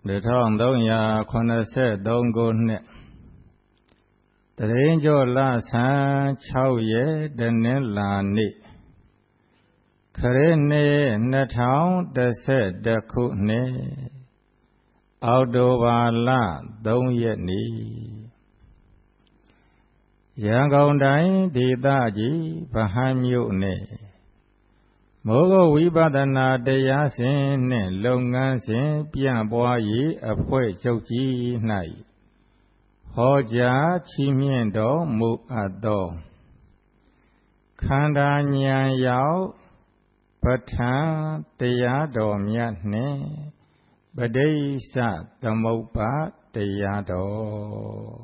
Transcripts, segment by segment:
1383ခုနှစ်တရင်ကျော်လဆန်း6ရက်တနင်္လာနေ့ခရစ်နှစ်2011ခုနှစ်အောက်တိုဘာလ3ရက်နေ့ရန်ကုန်တိုင်းဒေသကြီးဗဟန်းမြို့နယ်မိုးကုတ်ဝိပဿနာတရားစဉ်နှင့်လုပ်ငန်းစဉ်ပြန့်ပွားရေးအဖွဲ့ချုပ်ကြီး၌ဟောကြားချီးမြှင့်တော်မူအပ်သောခန္ဓာဉာဏ်ရောက်ပဋ္ဌာန်းတရားတော်မြတ်နှင့်ပဋိစ္စသမုပ္ပါတရားတော်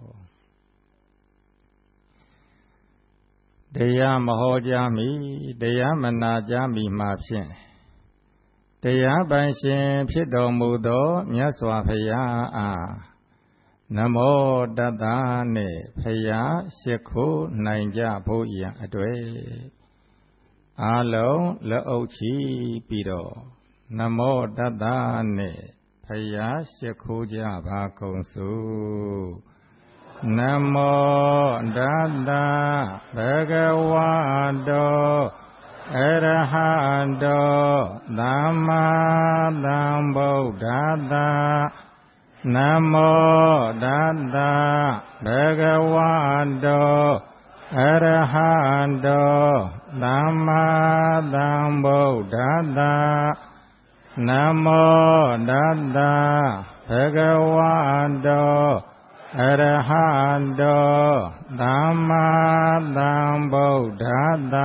တရားမဟောကြားမီတရားမနာကြားမီမှာဖြင့်တရားပိုင်ရှင်ဖြစ်တော်မူသောမြတ်စွာဘုရားအားနမောတတ္တနှင့်ဘုရားရှိခိုးနိုင်ကြဖို့ရန်အတွေ့အလုံးလက်အုပ်ချီပြီးတော့နမောတတ္တနှင့်ဘုရားရှိခိုးကြပါကုန်စို့နမောတတ္တဘဂဝတောအရဟတောသမ္မာသမ္ဗုဒ္ဓတ္တနမောတတ္တဘဂဝတောအရဟတောသမ္မာသမ္ဗုဒ္ဓတ္တနမောတတ္တဘဂဝတောအရဟတောသမ္မာသမ္ဗုဒ္ဓတ္တ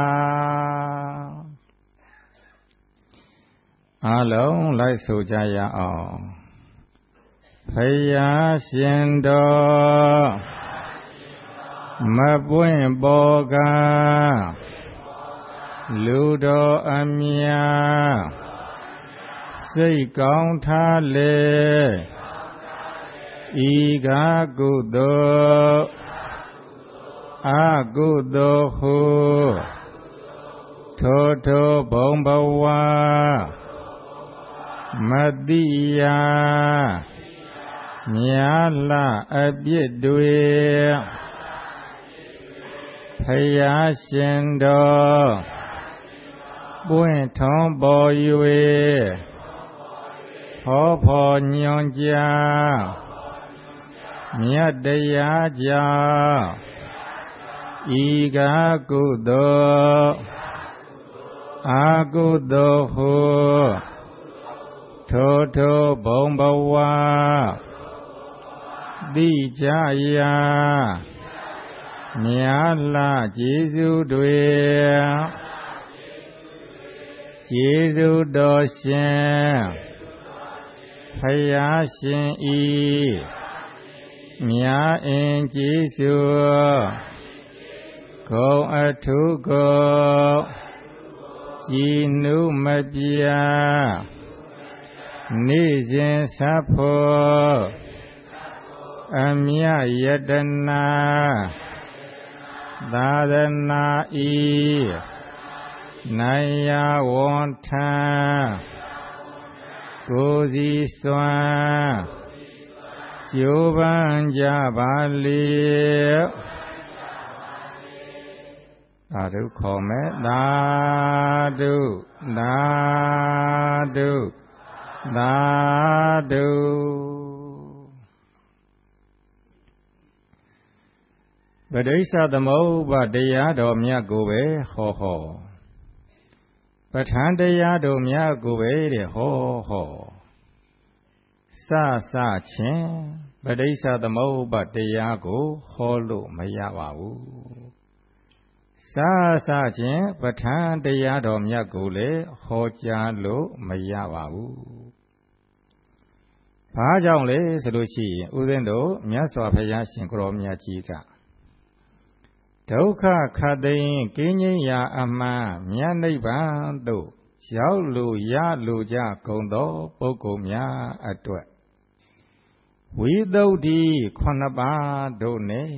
အလုံးလိုက်ဆိုကြရအောင်ဘုရားရှင်တော်မပွင့်ပေါ်ကလူတော်အမြတ်စိတ်ကောင်းထားလေဤကားကုသိုလ်အကုသိုလ်ဟုထိုဘုံဘဝမတိယမြာလအပြစ်တွေဘုရားရှင်တော်ပွင့်ထွန်းပေါ်၍ဟောဖော်ညွှန်ကြားမြတ်တရားကြောင့်ဤကားကုသိုလ်အကုသိုလ်ဟုထိုဘုံဘဝတိကြရာမြာလကျေးဇူးတွေကျေးဇူးတော်ရှင်ဘုရားရှင်ဤမြာအင်ကျေးဇူးဂုဏ်အထုကိုကြည်နုမပြနေ့စဉ်ဆပ်ဖို့အမြယတနာသာသနာဤနိုင်ရဝန်ထံကိုယ်စီစွမ်းကျိုးပန်းကြပါလေသာဓုခေါ်မယ်သာဓုသာဓုသာဓုပဋိစ္စသမုပ္ပါတရားတော်မြတ်ကိုပဲဟောပဋ္ဌာန်းတရားတော်မြတ်ကိုပဲတဲ့ဟောစချင်းပဋိစ္စသမုပ္ပါတရားကိုဟောလို့မရပါဘူးစချင်းပဋ္ဌာန်းတရားတော်မြတ်ကိုလည်းဟောကြားလို့မရပါဘူးဘာကြောင့်လဲဆိုလို့ရှိရင်ဦးဇင်းတို့မြတ်စွာဘုရားရှင်ကိုရောမြတ်ကြီးကဒုက္ခခတ်သိမ်းကင်းငြိမ်းရာအမှန်မြတ်နိဗ္ဗာန်သို့ရောက်လိုရလိုကြကုန်သောပုဂ္ဂိုလ်များအတွက်ဝိသုဒ္ဓိ9ပါးတို့နဲ့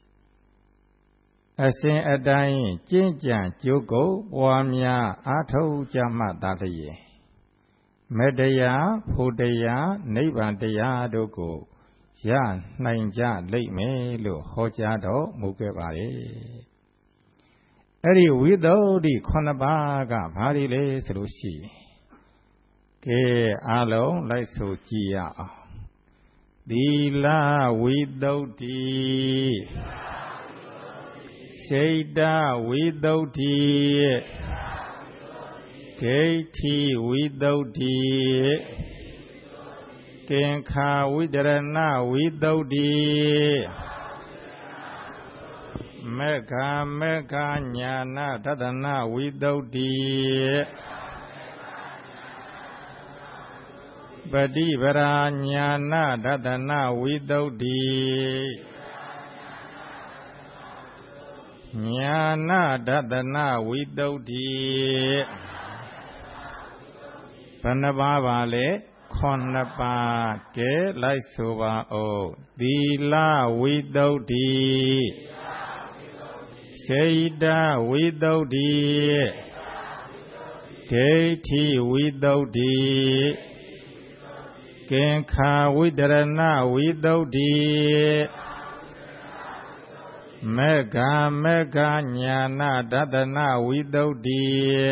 အစဉ်အတိုင်းကျင့်ကြံကြိုးကုပ်ပွားများအားထုတ်ကြမှသာလျှင်မမေတ္တရားဖို့တရားနိဗ္ဗာန်တရားတို့ကိုရနိုင်ကြလိမ့်မယ်လို့ဟောကြားတော်မူခဲ့ပါတယ်အဲ့ဒီဝိသုဒ္ဓိ9ပါးကဘာတွေလဲဆိုလို့ရှိရင်ကဲအားလုံးလိုက်ဆိုကြည့်ရအောင်သီလဝိသုဒ္ဓိစိတ်တဝိသုဒ္ဓိဒိဋ္ဌိဝိသုဒ္ဓိသင်္ခါဝိတရဏဝိသုဒ္ဓိမေဃမေဃညာနာတတနာဝိသုဒ္ဓိပฏิပရာညာနာတတနာဝိသုဒ္ဓိညာနာတတနာဝိသုဒ္ဓိဘယ်နှပါးပါလဲ9ပါးကဲလိုက်ဆိုပါဦးသီလဝိသုဒ္ဓိစေတဝိသုဒ္ဓိဒိဋ္ဌိဝိသုဒ္ဓိကင်္ခာဝိတရဏဝိသုဒ္ဓိမေဃမေဃညာနာတတနာဝိသုဒ္ဓိ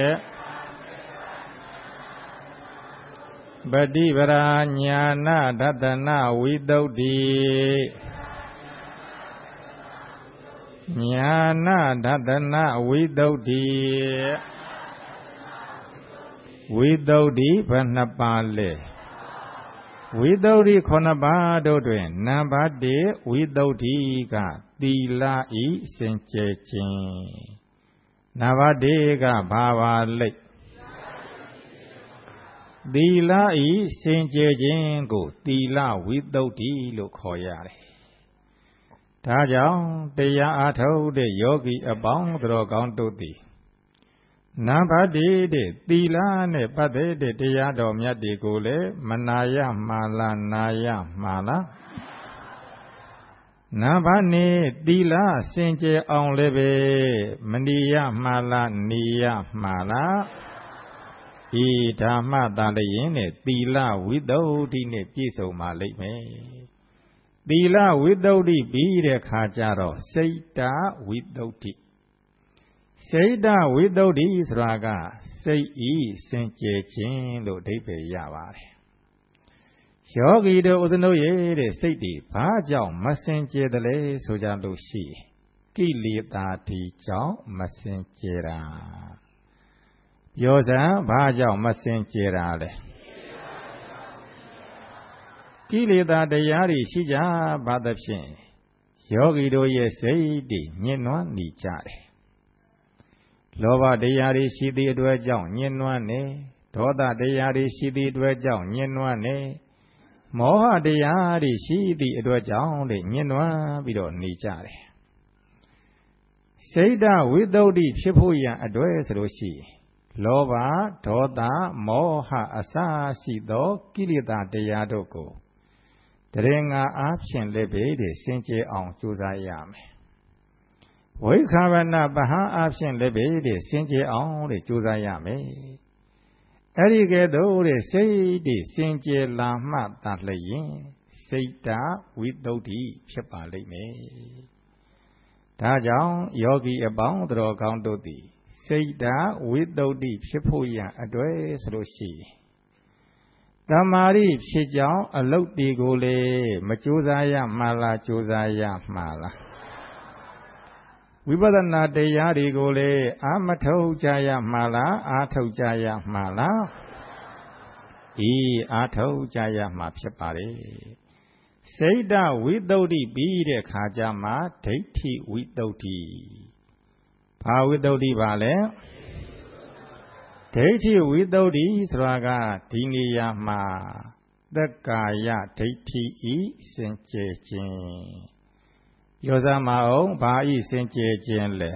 ပฏิပရာညာနာတတနာဝိသုဒ္ဓိညာနာတတနာဝိသုဒ္ဓိဝိသုဒ္ဓိဘယ်နှပါးလဲဝိသုဒ္ဓိ9ပါးတို့တွင်နံပါတ်1ဝိသုဒ္ဓိကသီလဤစင်ကြယ်ခြင်းနံပါတ်2ကဘာပါလိမ့်သီလဤစင်ကြယ်ခြင်းကိုသီလဝိသုဒ္ဓိလို့ခေါ်ရတယ်ဒါကြောင့်တရားအားထုတ်တဲ့ယောဂီအပေါင်းတော်ကောင်းတို့သည်နံပါတ်1တဲ့သီလနဲ့ပတ်သက်တဲ့တရားတော်မြတ်တွေကိုလည်းမနာရမှာလားနာရမှာလားနံပါတ်2သီလစင်ကြယ်အောင်လည်းပဲမနေရမှာလားနေရမှာလားဤဓမ္မတန်လျင်နဲ့သီလဝိသုဒ္ဓိနဲ့ပြည့်စုံပါလိမ့်မယ်သီလဝိသုဒ္ဓိပြီးတဲ့ခါကျတော့စိတ်တဝိသုဒ္ဓိစိတ်တဝိသုဒ္ဓိဆိုတာကစိတ်ဤစင်ကြယ်ခြင်းလို့အဓိပ္ပာယ်ရပါတယ်ယောဂီတို့ဥစ္စနုရဲ့တဲ့စိတ်ဒီဘာကြောင့်မစင်ကြယ်တယ်လဲဆိုကြလို့ရှိရင်ကိလေသာဒီကြောင့်မစင်ကြယ်တာပြောစမ်းဘာကြောင့်မစင်ကြယ်တာလဲကိလေသာတရားတွေရှိကြပါသဖြင့်ယောဂီတို့ရဲ့စိတ်တွေညှဉ်းနှွမ်းနေကြတယ်လောဘတရားတွေရှိသည့်အတွက်ကြောင့်ညှဉ်းနှွမ်းနေဒေါသတရားတွေရှိသည့်အတွက်ကြောင့်ညှဉ်းနှွမ်းနေမောဟတရားတွေရှိသည့်အတွက်ကြောင့်ညှဉ်းနှွမ်းပြီးတော့နေကြတယ်စိတ်ဓာဝိသုဒ္ဓိဖြစ်ဖို့ရန်အတွက်ဆိုလို့ရှိရင်လောဘဒေါသမောဟအစရှိသောကိလေသာတရားတို့ကိုတရင်ငါအားဖြင့်လည်းပဲစင်ကြယ်အောင်ကြိုးစားရမယ်ဝိခာဝနပဟံအားဖြင့်လည်းပဲစင်ကြယ်အောင်ကြိုးစားရမယ်အဲ့ဒီကဲ့သို့စိတ်တွေစင်ကြယ်လာမှသာလျင်စိတ်တဝိသုဒ္ဓိဖြစ်ပါလိမ့်မယ်ဒါကြောင့်ယောဂီအပေါင်းတော်ကောင်းတို့သည်စိတ်တဝိသုဒ္ဓိဖြစ်ဖို့ရန်အတွက်ဆိုလို့ရှိရင်တမာရိဖြစ်ကြောင်းအလုတ်ဒီကိုလေမကြိုးစားရမှာလားကြိုးစားရမှာလားဝိပဿနာတရားတွေကိုလေအာမထုတ်ကြရမှာလားအာထုတ်ကြရမှာလားအာထုတ်ကြရမှာဖြစ်ပါလေစိတ်တဝိသုဒ္ဓိပြီးတဲ့ခါကျမှဒိဋ္ဌိဝိသုဒ္ဓိဘာဝိသုဒ္ဓိပါလဲဒိဋ္ဌိဝိသုဒ္ဓိဆိုတာကဒီနေရာမှာသက္ကာယဒိဋ္ဌိဤစင်ကြယ်ခြင်းပြောစမ်းမအောင်ဘာဤစင်ကြယ်ခြင်းလဲ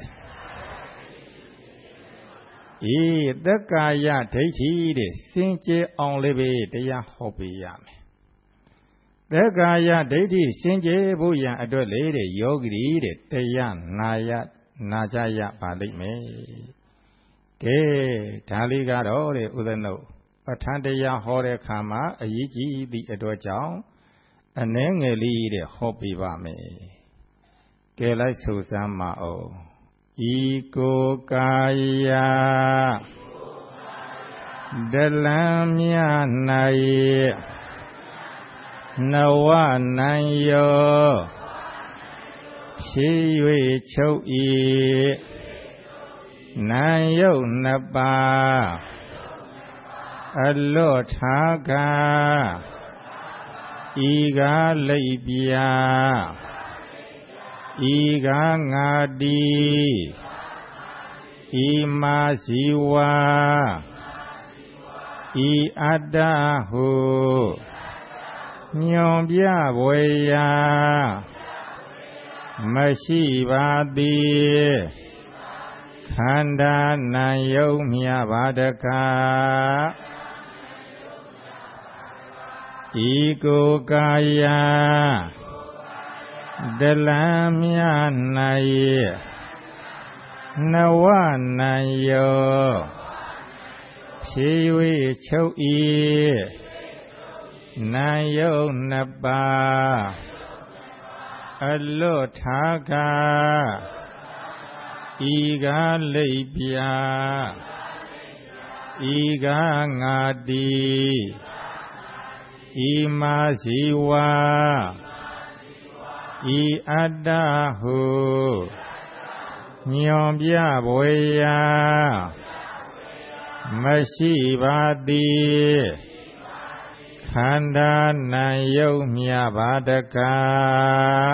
သက္ကာယဒိဋ္ဌိတဲ့စင်ကြယ်အောင်လည်းပဲတရားဟောပေးရမယ်သက္ကာယဒိဋ္ဌိစင်ကြယ်ဖို့ရန်အတွက်လေတဲ့ယောဂီတဲ့တရားနာကြရပါလိမ့်မယ်ကဲဒါလေးကတော့တဲ့ဥဒ္ဒနုပဋ္ဌာန်းတရားဟောတဲ့အခါမှာအရေးကြီးသည့်အတွက်ကြောင့်အနည်းငယ်လေးတဲ့ဟောပြပါမယ်ကဲလိုက်ဆိုစမ်းပါဦးဤကိုကာယဒလံမြ၌နဝနိုင်ယောဖြည့်၍ချုပ်ဤနိုင်ယုတ်နှစ်ပါးအလော့ထားကားဤကားလိပ်ပြာဤကားငါတီဤမာစီဝါဤအတ္တဟုညွန်ပြဝေရာမရှိပါသည်ခန္ဓာနာယုံမြပါတကားဤကိုကာယဒလံမြ၌နဝနိုင်ယောဖြည့်၍ချုပ်ဤနိုင်ယုံနှစ်ပါးအလွတ်ထားကားဤကားလိပ်ပြာဤကားငါတီဤမာစီဝါဤအတ္တဟုညွန်ပြဘွေရာမရှိပါသည်ခန္ဓာနာယုံမြပါတကား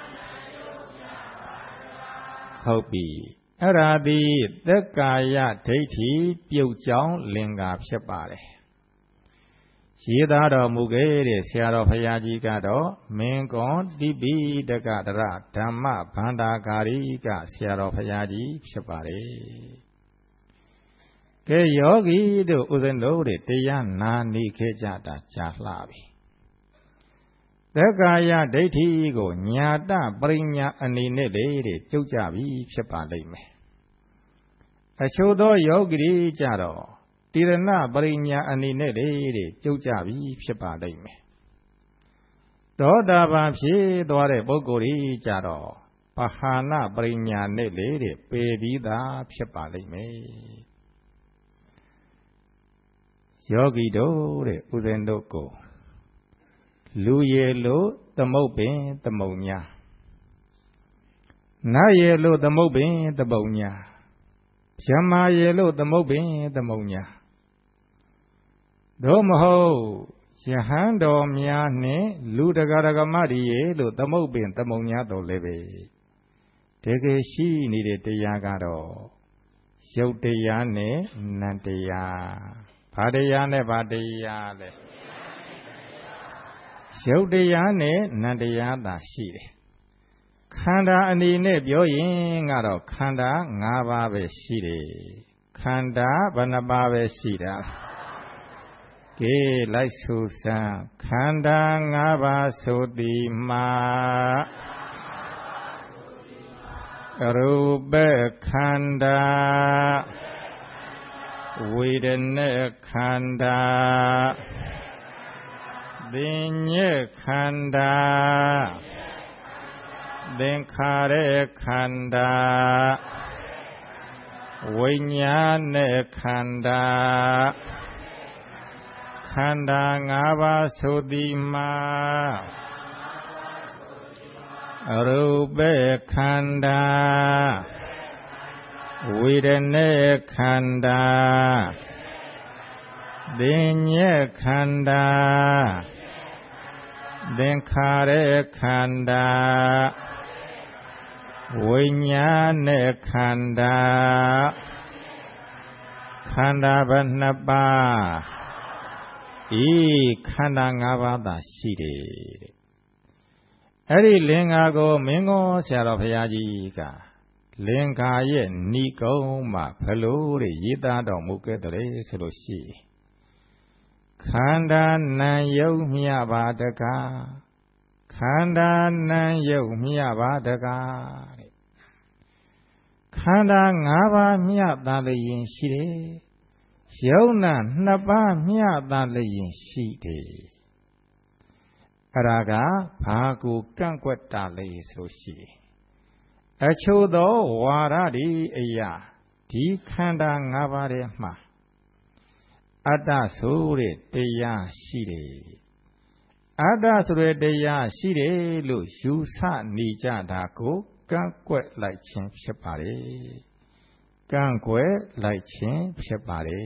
ဟုတ်ပြီအဲ့ဒါသည်သက်ကာယဒိဋ္ဌိပြုတ်ကြောင်းလင်္ကာဖြစ်ပါတယ်ရေးသားတော်မူခဲ့တဲ့ဆရာတော်ဘုရားကြီးကတော့မင်းကွန်တိပိတကတရဓမ္မဗန္ဓာကာရိကဆရာတော်ဘုရားကြီးဖြစ်ပါတယ်ကဲယောဂီတို့ဥစဉ်တို့တွေတရားနာနေခဲ့ကြတာကြာလှပြီသက်ကာယဒိဋ္ဌိကိုညာတပရိညာအနေနဲ့လေတဲ့ပြုတ်ကြပြီဖြစ်ပါလိမ့်မယ်အချို့သောယောဂီတွေကြတော့တိရဏပရိညာအနေနဲ့လေတဲ့ပြုတ်ကြပြီဖြစ်ပါလိမ့်မယ်သောတာပန်ဖြစ်သွားတဲ့ပုဂ္ဂိုလ်ကြီးကြတော့ပဟာနပရိညာနဲ့လေတဲ့ပယ်ပြီးသားဖြစ်ပါလိမ့်မယ်ယောဂီတို့တဲ့ဥစဉ်တို့ကိုလူရည်လို့သမုတ်ပင်သမုံညာနတ်ရည်လို့သမုတ်ပင်သမုံညာဗြဟ္မာရည်လို့သမုတ်ပင်သမုံညာသို့မဟုတ်ယဟန်တော်များနဲ့လူတကာရကမရည်လို့သမုတ်ပင်သမုံညာတော်လည်းပဲတကယ်ရှိနေတဲ့တရားကတော့ရုပ်တရားနဲ့နံတရားဘာတရားနဲ့ဘာတရားလဲရုပ်တရားနဲ့နံတရားသာရှိတယ်ခန္ဓာအနေနဲ့ပြောရင်ကတော့ခန္ဓာ၅ပါးပဲရှိတယ်ခန္ဓာဘယ်နှပါးပဲရှိတာကဲလိုက်ဆိုစမ်းခန္ဓာ၅ပါးဆိုသည်မှာရူပခန္ဓာဝေဒနာခန္ဓာသင်ညေခန္ဓာသင်္ခါရခန္ဓာဝိညာဏခန္ဓာခန္ဓာ၅ပါးဆိုသည်မှာရူပခန္ဓာဝေဒနာခန္ဓာသင်ညေခန္ဓာသင်္ခါရခန္ဓာဝိညာဏခန္ဓာခန္ဓာဘယ်နှပါးဤခန္ဓာ၅ပါးသာရှိတယ်တဲ့အဲ့ဒီလင်္ကာကိုမင်းကောဆရာတော်ဘုရားကြီးကလင်္ကာရဲ့ဏိကုံးမှာဘလို့တဲ့ရေးသားတော်မူခဲ့တယ်ဆိုလို့ရှိခန္ဓာနံယုံမြပါတကားခန္ဓာနံယုံမြပါတကားတဲ့ခန္ဓာ၅ပါးမြသာလျင်ရှိတယ်ယုံနာနှစ်ပါးမျှတလျင်ရှိတယ်အဲ့ဒါကဘာကိုကန့်ကွက်တာလဲဆိုလို့ရှိရင်အချို့သောဝါဒဒီအရာဒီခန္ဓာ၅ပါးထဲမှာအတ္တဆိုတဲ့တရားရှိတယ်အတ္တဆိုတဲ့တရားရှိတယ်လို့ယူဆနေကြတာကိုကန့်ကွက်လိုက်ခြင်းဖြစ်ပါတယ်ကန့်ကွက်လိုက်ခြင်းဖြစ်ပါတယ်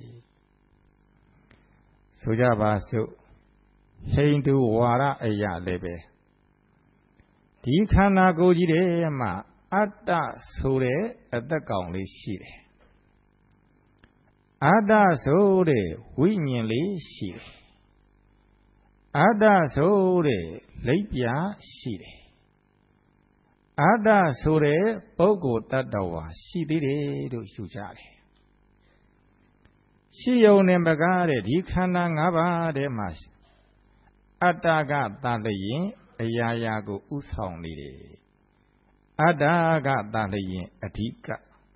ဆိုကြပါစို့ဟိန္ဒူဝါဒအရာလည်းပဲဒီခန္ဓာကိုယ်ကြီးထဲမှာအတ္တဆိုတဲ့အသက်ကောင်လေးရှိတယ်အတ္တဆိုတဲ့ဝိညာဉ်လေးရှိတယ်အတ္တဆိုတဲ့လိပ်ပြာရှိတယ်အတ္တဆိုတဲ့ပုဂ္ဂိုလ်တ attva ရှိသေးတယ်လို့ယူကြတယ်ရှိယုံနဲ့မကားတဲ့ဒီခန္ဓာ၅ပါးထဲမှာအတ္တကသာလျင်အရာရာကိုဥဆောင်နေတယ်အတ္တကသာလျင်အဓိက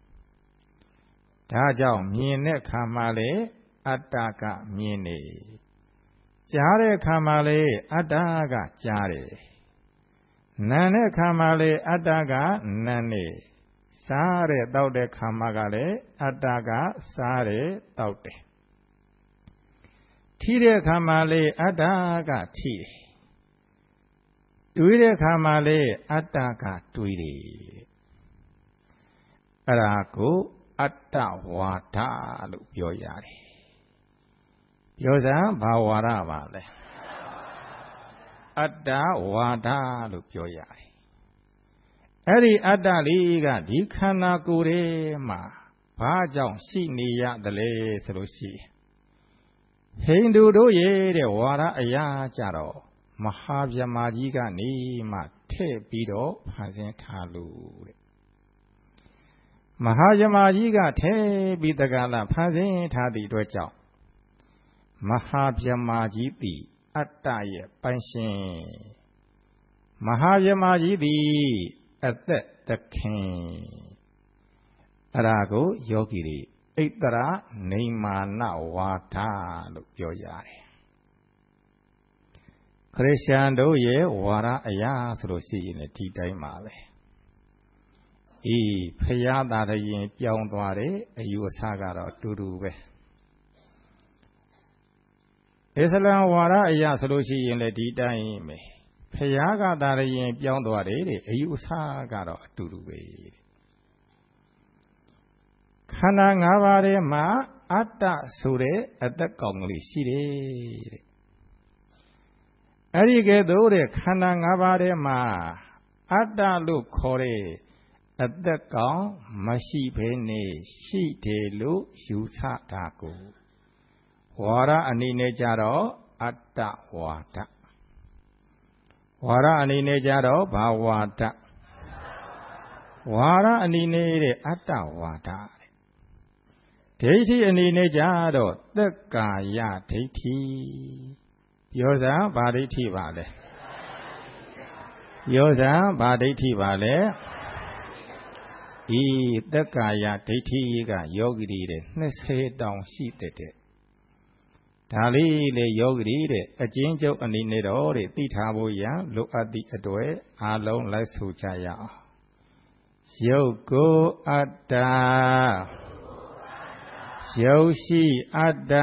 ဒါကြောင့်မြင်တဲ့ခါမှလည်းအတ္တကမြင်နေကြားတဲ့ခါမှလည်းအတ္တကကြားတယ်နာတဲ့ခါမှလည်းအတ္တကနာနေစားတဲ့တောက်တဲ့ခါမှကလည်းအတ္တကစားတယ်တောက်တယ်ထိတဲ့ခါမှလည်းအတ္တကထိတယ်တွေးတဲ့ခါမှလည်းအတ္တကတွေးတယ်အဲ့ဒါကိုအတ္တဝါဒလို့ပြောရတယ်ပြောစမ်းဘာဝါဒပါလဲအတ္တဝါဒလို့ပြောရတယ်အဲ့ဒီအတ္တလေးကဒီခန္ဓာကိုယ်ထဲမှာဘာကြောင့်ရှိနေရသလဲဆိုလို့ရှိရင်ဟိန္ဒူတို့ရဲ့တဲ့ဝါဒအရာကြတော့မဟာဗျမာကြီးကနေမှထည့်ပြီးတော့ဖန်ဆင်းထားလို့တဲ့မဟာဗျမာကြီးကထည့်ပြီးတက္ကလဖန်ဆင်းထားသည့်အတွက်ကြောင့်မဟာဗျမာကြီးသည်အတ္တရဲ့ပိုင်ရှင်မဟာဗျမာကြီးသည်အသက်သခင်အဲ့ဒါကိုယောဂီတွေဣတ္တရနေမာနဝါဒလို့ပြောရတယ်ခရစ်ယာန်တို့ရဲ့ဝါဒအရာဆိုလို့ရှိရင်ဒီတိုင်းပါပဲဖရာသာတရင်ပြောင်းသွားတယ်အယူအဆကတော့အတူတူပဲအစ္စလမ်ဝါဒအရာဆိုလို့ရှိရင်လည်းဒီတိုင်းပဲဖရာကသာတရင်ပြောင်းသွားတယ်တဲ့အယူအဆကတော့အတူတူပဲခန္ဓာ၅ပါးထဲမှာအတ္တဆိုတဲ့အသက်ကောင်ကလေးရှိတယ်တဲ့အဲ့ဒီကဲ့သို့တဲ့ခန္ဓာ၅ပါးထဲမှာအတ္တလို့ခေါ်တဲ့အသက်ကောင်မရှိဘဲနဲ့ရှိတယ်လို့ယူဆတာကိုဝါဒအနေနဲ့ကြတော့အတ္တဝါဒဝါဒအနေနဲ့ကြတော့ဘာဝါဒဝါဒအနေနဲ့တဲ့အတ္တဝါဒဒိဋ္ဌိအနေနဲ့ကြတော့သက်ကာယဒိဋ္ဌိပြောစမ်းဘာဒိဋ္ဌိပါလဲပြောစမ်းဘာဒိဋ္ဌိပါလဲသက်ကာယဒိဋ္ဌိကယောဂီတွေတဲ့20တောင်ရှိတဲ့ဒါလေးလေယောဂီတွေတဲ့အကျဉ်းချုပ်အနေနဲ့တော့တဲ့သိထားဖို့ရန်လိုအပ်သည့်အတွေ့အားလုံးလိုက်ဆိုကြရအောင်ယုတ်ကိုအတ္တယုတ်ရှိအတ္တ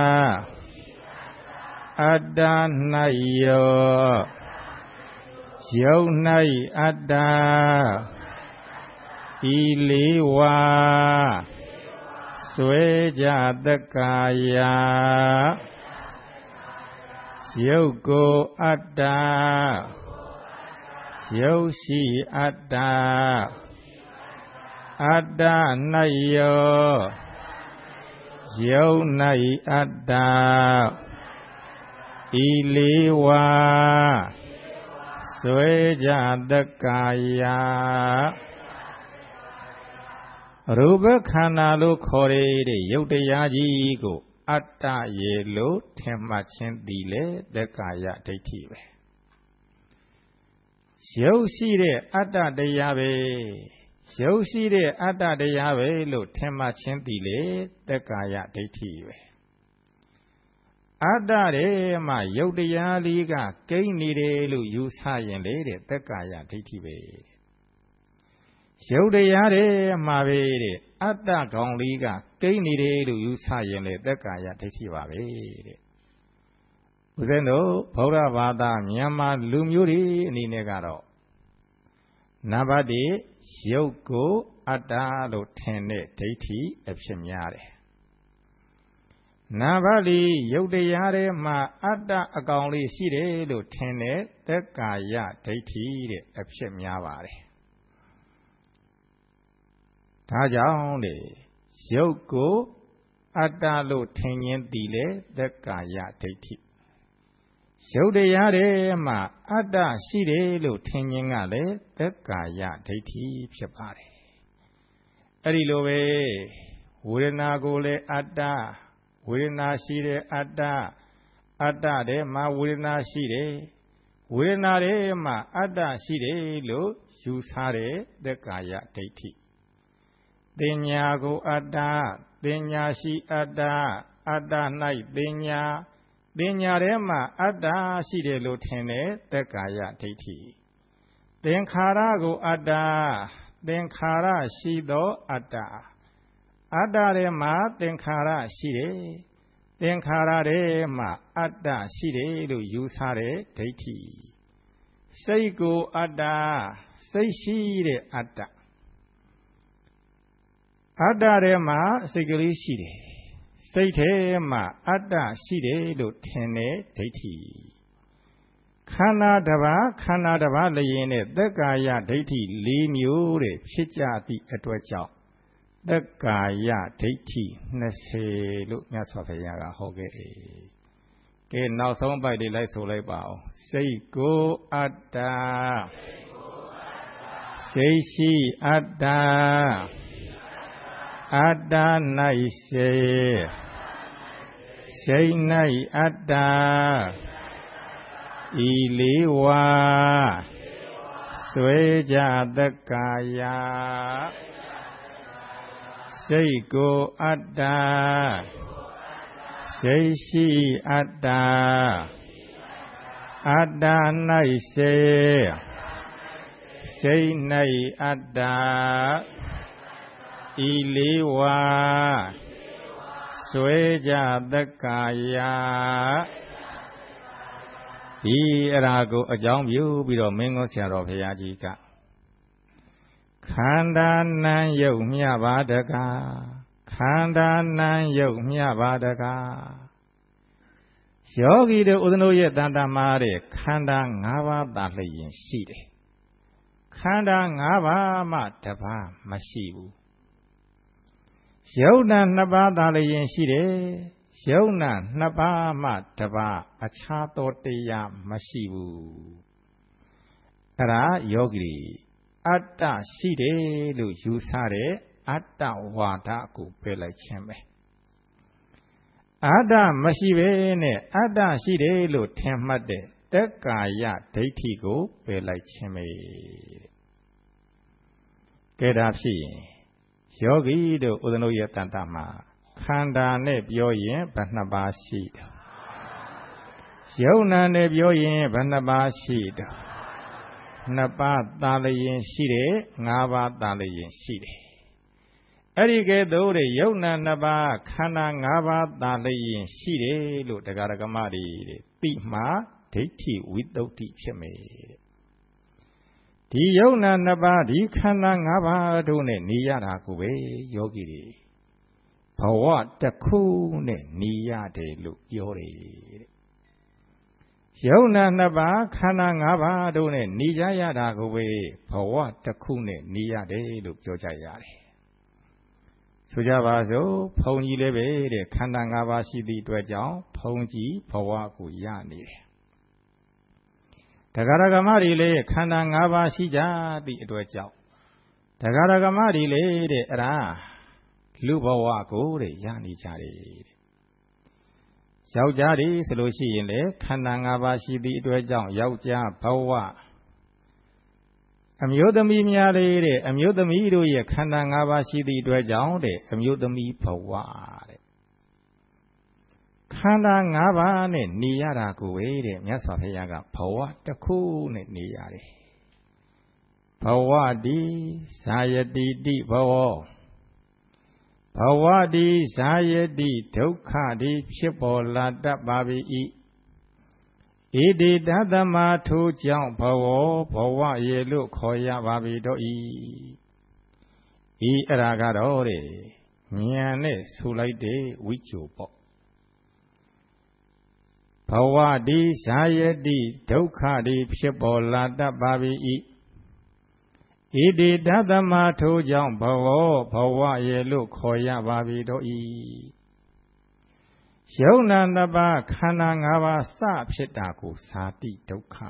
အတ္တ၌ယောယုတ်၌အတ္တဤလေးဝါဆွဲကြသက္ကာယယုတ်ကိုအတ္တယုတ်ရှိအတ္တအတ္တ၌ယောယုတ်၌အတ္တဤလေးဝါဆွဲကြသက္ကာယရူပခန္ဓာလို့ခေါ်ရတဲ့ယုတ်တရားကြီးကိုအတ္တရေလို့ထင်မှတ်ခြင်းသည်လေသက္ကာယဒိဋ္ဌိပဲယုတ်ရှိတဲ့အတ္တတရားပဲရုပ်ရှိတဲ့အတ္တတရားပဲလို့ထင်မှချင်းသိလေသက္ကာယဒိဋ္ဌိပဲအတ္တတွေမှရုပ်တရားလေးကကိန်းနေတယ်လို့ယူဆရင်လေတဲ့သက္ကာယဒိဋ္ဌိပဲရုပ်တရားတွေမှပဲတဲ့အတ္တကောင်လေးကကိန်းနေတယ်လို့ယူဆရင်လေသက္ကာယဒိဋ္ဌိပါပဲတဲ့ဦးဇင်းတို့ဗုဒ္ဓဘာသာမြန်မာလူမျိုးတွေအနေနဲ့ကတော့နံပါတ်1ရုပ်ကိုအတ္တလို့ထင်တဲ့ဒိဋ္ဌိအဖြစ်များတယ်နံပါတ်4ရုပ်တရားတွေမှာအတ္တအကောင်လေးရှိတယ်လို့ထင်တဲ့သက္ကာယဒိဋ္ဌိတဲ့အဖြစ်များပါတယ်ဒါကြောင့်ရုပ်ကိုအတ္တလို့ထင်ခြင်းသည်လေသက္ကာယဒိဋ္ဌိရုပ်တရားတွေမှာအတ္တရှိတယ်လို့ထင်ခြင်းကလည်းသက္ကာယဒိဋ္ဌိဖြစ်ပါတယ်အဲ့ဒီလိုပဲဝေဒနာကိုလည်းအတ္တဝေဒနာရှိတဲ့အတ္တအတ္တတွေမှာဝေဒနာရှိတယ်ဝေဒနာတွေမှာအတ္တရှိတယ်လို့ယူဆတဲ့သက္ကာယဒိဋ္ဌိတင်ညာကိုအတ္တတင်ညာရှိအတ္တအတ္တ၌တင်ညာတင်ညာထဲမှာအတ္တရှိတယ်လို့ထင်တဲ့သက္ကာယဒိဋ္ဌိသင်္ခါရကိုအတ္တသင်္ခါရရှိသောအတ္တအတ္တထဲမှာသင်္ခါရရှိတယ်သင်္ခါရထဲမှာအတ္တရှိတယ်လို့ယူဆတဲ့ဒိဋ္ဌိစိတ်ကိုအတ္တစိတ်ရှိတဲ့အတ္တအတ္တထဲမှာစိတ်ကလေးရှိတယ်စိတ်ထဲမှာအတ္တရှိတယ်လို့ထင်တဲ့ဒိဋ္ဌိခန္ဓာတစ်ပါးခန္ဓာတစ်ပါးလျင်နဲ့သက္ကာယဒိဋ္ဌိ၄မျိုးတဲ့ဖြစ်ကြသည့်အတွက်ကြောင့်သက္ကာယဒိဋ္ဌိ20လို့မြတ်စွာဘုရားကဟောခဲ့တယ်။ကဲနောက်ဆုံးပိုက်လေးလိုက်ဆိုလိုက်ပါအောင်စိတ်ကိုအတ္တစိတ်ရှိအတ္တအတ္တ၌စေစိတ်၌အတ္တဤလေးဝါဆွဲကြသက္ကာယစိတ်ကိုအတ္တစိတ်ရှိအတ္တအတ္တ၌စေစိတ်၌အတ္တဤလေးဝါဆွဲကြသက္ကာယဒီအရာကိုအကြောင်းပြုပြီးတော့မင်းကိုဆရာတော်ဘုရားကြီးကခန္ဓာနံယုတ်မြပါတကားခန္ဓာနံယုတ်မြပါတကားယောဂီတို့ဥဒ္ဒနိုရဲ့တန်တမာတဲ့ခန္ဓာ၅ပါးသာလျင်ရှိတယ်ခန္ဓာ၅ပါးမှတပါးမရှိဘူးယုတ်နာ2ပါးသာလျင်ရှိတယ်ယုတ်နာ2ပါးမှတပါးအခြားသောတရားမရှိဘူးအဲ့ဒါယောဂီအတ္တရှိတယ်လို့ယူဆတဲ့အတ္တဝါဒကိုပယ်လိုက်ခြင်းပဲအတ္တမရှိပဲနဲ့အတ္တရှိတယ်လို့ထင်မှတ်တဲ့သက္ကာယဒိဋ္ဌိကိုပယ်လိုက်ခြင်းပဲကဲဒါဖြစ်ရင်ယောဂီတို့ဥဒ္ဒနိုရဲ့တန်တမှာခန္ဓာနဲ့ပြောရင်ဘယ်နှပါးရှိတယ်ယုံနာနဲ့ပြောရင်ဘယ်နှပါးရှိတယ်2ပါးသာလျင်ရှိတယ်5ပါးသာလျင်ရှိတယ်အဲ့ဒီကဲ့သို့တဲ့ယုံနာ2ပါးခန္ဓာ5ပါးသာလျင်ရှိတယ်လို့တရားဓမ္မတွေသိမှဒိဋ္ဌိဝိတ္တုဖြစ်မယ်တဲ့ဒီယုံနာ2ပါးဒီခန္ဓာ5ပါးတို့နဲ့နေရတာကိုပဲယောဂီတွေဘဝတစ်ခုနဲ့နေရတယ်လို့ပြောတယ်တဲ့ယုံနာ2ပါးခန္ဓာ5ပါးတို့နဲ့နေကြရတာကိုပဲဘဝတစ်ခုနဲ့နေရတယ်လို့ပြောကြရတယ်ဆိုကြပါစို့ဘုန်းကြီးလည်းပဲတဲ့ခန္ဓာ5ပါးရှိသည့်အတွက်ကြောင့်ဘုန်းကြီးဘဝကိုရနေတယ်တရားဓမ္မတွေလည်းခန္ဓာ5ပါးရှိကြသည့်အတွက်ကြောင့်တရားဓမ္မတွေလည်းတဲ့အဲ့ဒါလူဘဝကိုတဲ့ရနေကြတယ်တဲ့ယောက်ျားတွေဆိုလို့ရှိရင်လေခန္ဓာ5ပါးရှိသည့်အတွက်ကြောင့်ယောက်ျားဘဝအမျိုးသမီးများတဲ့အမျိုးသမီးတို့ရဲ့ခန္ဓာ၅ပါးရှိသည့်အတွက်ကြောင့်တဲ့အမျိုးသမီးဘဝတဲ့ခန္ဓာ၅ပါးနဲ့နေရတာကိုပဲတဲ့မြတ်စွာဘုရားကဘဝတစ်ခုနဲ့နေရတယ်ဘဝတိဇာယတိတိဘဝဘဝတိဇာယတိဒုက္ခတိဖြစ်ပေါ်လာတတ်ပါ၏ဣတိတသမထိုကြောင့်ဘဝရေလို့ခေါ်ရပါပြီတော့ဤအဲ့ဒါကတော့တဲ့ဉာဏ်နဲ့ဆိုလိုက်တဲ့ဝိကျုပေါ့ဘဝတိဇာယတိဒုက္ခတိဖြစ်ပေါ်လာတတ်ပါ၏ဣတိတသမထိုကြောင့်ဘဝရေလို့ခေါ်ရပါပြီတော့ဤယုံနာနှစ်ပါးခန္ဓာ၅ပါးစဖြစ်တာကိုဇာတိဒုက္ခ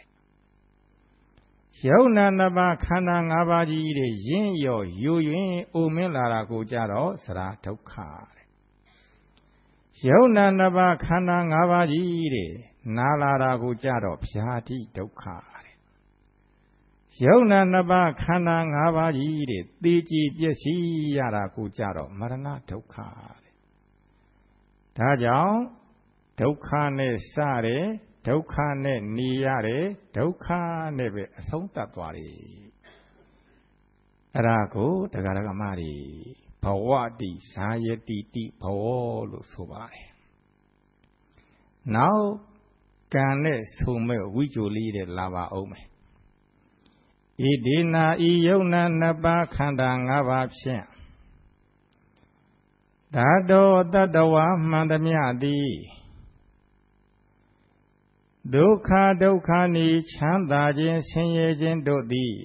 ယုံနာနှစ်ပါးခန္ဓာ၅ပါးကြီးတဲ့ရင်းရော်ယူရင်အိုမင်းလာတာကိုကြတော့သရဒုက္ခယုံနာနှစ်ပါးခန္ဓာ၅ပါးကြီးတဲ့နာလာတာကိုကြတော့ဗျာတိဒုက္ခယုံနာနှစ်ပါးခန္ဓာ၅ပါးကြီးတဲ့သိကြည်ပျက်စီးရတာကိုကြတော့မရဏဒုက္ခဒါကြောင့်ဒုက္ခနဲ့စတယ်ဒုက္ခနဲ့နေရတယ်ဒုက္ခနဲ့ပဲအဆုံးသတ်သွားတယ်အဲ့ဒါကိုတရားဓမ္မတွေဘဝတိဇာယတိတိဘဝလို့ဆိုပါတယ်နောက်ကံနဲ့ဆိုမဲ့ဝိကျုလေးတဲ့လာပါအောင်မယ်ဣတိနာဤယုံနာနှစ်ပါးခန္ဓာ၅ပါးဖြင့်ဓာတောတတ္တဝါမှန်သမျှသည်ဒုက္ခနိချမ်းသာခြင်းဆင်းရဲခြင်းတို့သည်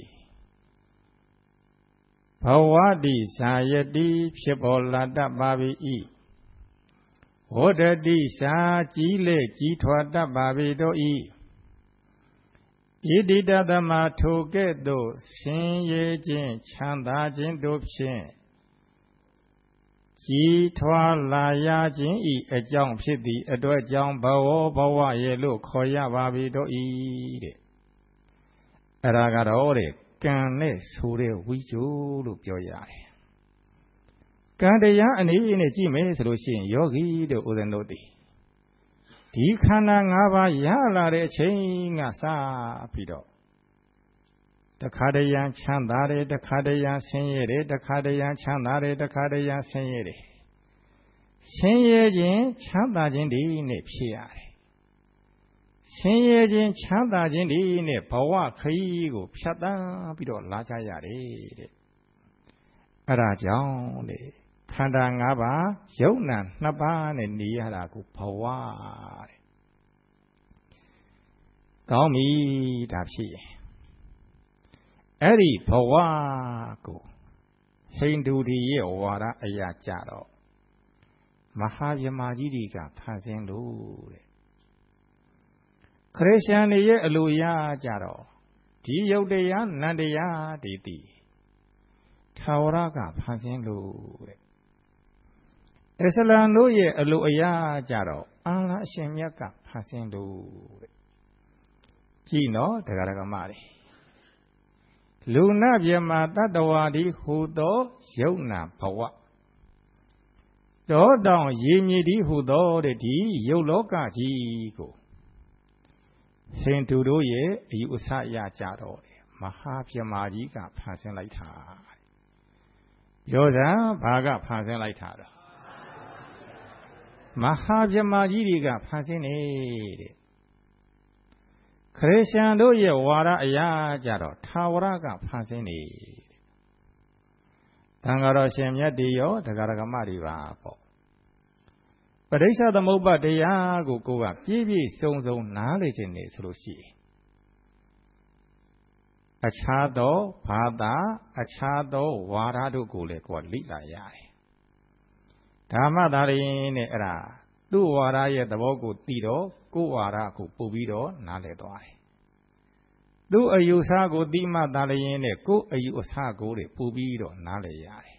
ဘဝတိဇာယတိဖြစ်ပေါ်လာတတ်ပါ၏ဝဋ္ဌတိစာကြီးလေကြီးထွားတတ်ပါ၏တို့၏ဣတိတသမထိုကဲ့သို့ဆင်းရဲခြင်းချမ်းသာခြင်းတို့ဖြင့်ကြီးထွားလာရခြင်းဤအကြောင်းဖြစ်သည့်အတွက်ကြောင့်ဘဝရေလို့ခေါ်ရပါပြီတို့ဤတဲ့အဲ့ဒါကတော့တဲ့ကံနဲ့ဆိုတဲ့ဝိကျုလို့ပြောရတယ်ကံတရားအနေနဲ့ကြည့်မယ်ဆိုလို့ရှိရင်ယောဂီတို့ဥဒ္ဒနုတိဒီခန္ဓာ၅ပါးရလာတဲ့အချိန်ကစပြီးတော့တခါတရံချမ်းသာတယ်တခါတရံဆင်းရဲတယ်တခါတရံချမ်းသာတယ်တခါတရံဆင်းရဲတယ်ဆင်းရဲခြင်းချမ်းသာခြင်းဒီနဲ့ဖြစ်ရတယ်ဆင်းရဲခြင်းချမ်းသာခြင်းဒီနဲ့ဘဝခရီးကိုဖြတ်သန်းပြီးတော့လာကြရတယ်တဲ့အဲ့ဒါကြောင့်တဲ့ခန္ဓာ၅ပါးယုံနာနှစ်ပါးနဲ့နေရတာကိုဘဝတဲ့ကောင်းပြီဒါဖြစ်ရင်အဲ့ဒီဘဝကိုဟိန္ဒူတွေရဲ့ဝါဒအရာကြတော့မဟာဗြဟ္မာကြီးတွေကဖန်ဆင်းလို့တဲ့ခရစ်ယာန်တွေရဲ့အလိုရကြတော့ဒီယုတ်တရားနန္တရားတွေတည်ထာဝရကဖန်ဆင်းလို့တဲ့အစ္စလမ်တို့ရဲ့အလိုအရာကြတော့အလ္လာဟ်အရှင်မြတ်ကဖန်ဆင်းလို့တဲ့ကြည်နော်တရားဓမ္မတွေလူနာမြမတတ္တဝါဒီဟူသောယုံနာဘဝတောတောင်ရေမြေဒီဟူသောတဲ့ဒီယုတ်လောကကြီးကိုဟိန္ဒူတို့ရဲ့အယူအဆအရကြတော့တယ်မဟာဗြဟ္မာကြီးကဖန်ဆင်းလိုက်တာပြောတာဘာကဖန်ဆင်းလိုက်တာတော့မဟာဗြဟ္မာကြီးတွေကဖန်ဆင်းနေတဲ့ခရစ်ယာန်တို့ရဲ့ဝါဒအရာကြတော့ထာဝရကဖန်ဆင်းနေတန်ဃာတော်ရှင်မြတ်တွေရောတရားဓမ္မတွေပါပေါ့ပဋိစ္စသမုပ္ပါတရားကိုကိုကပြည့်ပြည့်စုံစုံနားလေခြင်းနေဆိုလို့ရှိရင်အခြားသောဘာသာအခြားသောဝါဒတို့ကိုလည်းကိုကလိလာရတယ်ဓမ္မသာရင်နဲ့အဲ့ဒါသူ့ဝါဒရဲ့သဘောကိုသိတော့ကိုယ်ဝါဒကိုပို့ပြီးတော့နားလည်သွားတယ်သူ့အယူဆကိုသိမှသာလျင်နဲ့ကိုယ်အယူအဆကိုတွေပို့ပြီးတော့နားလည်ရတယ်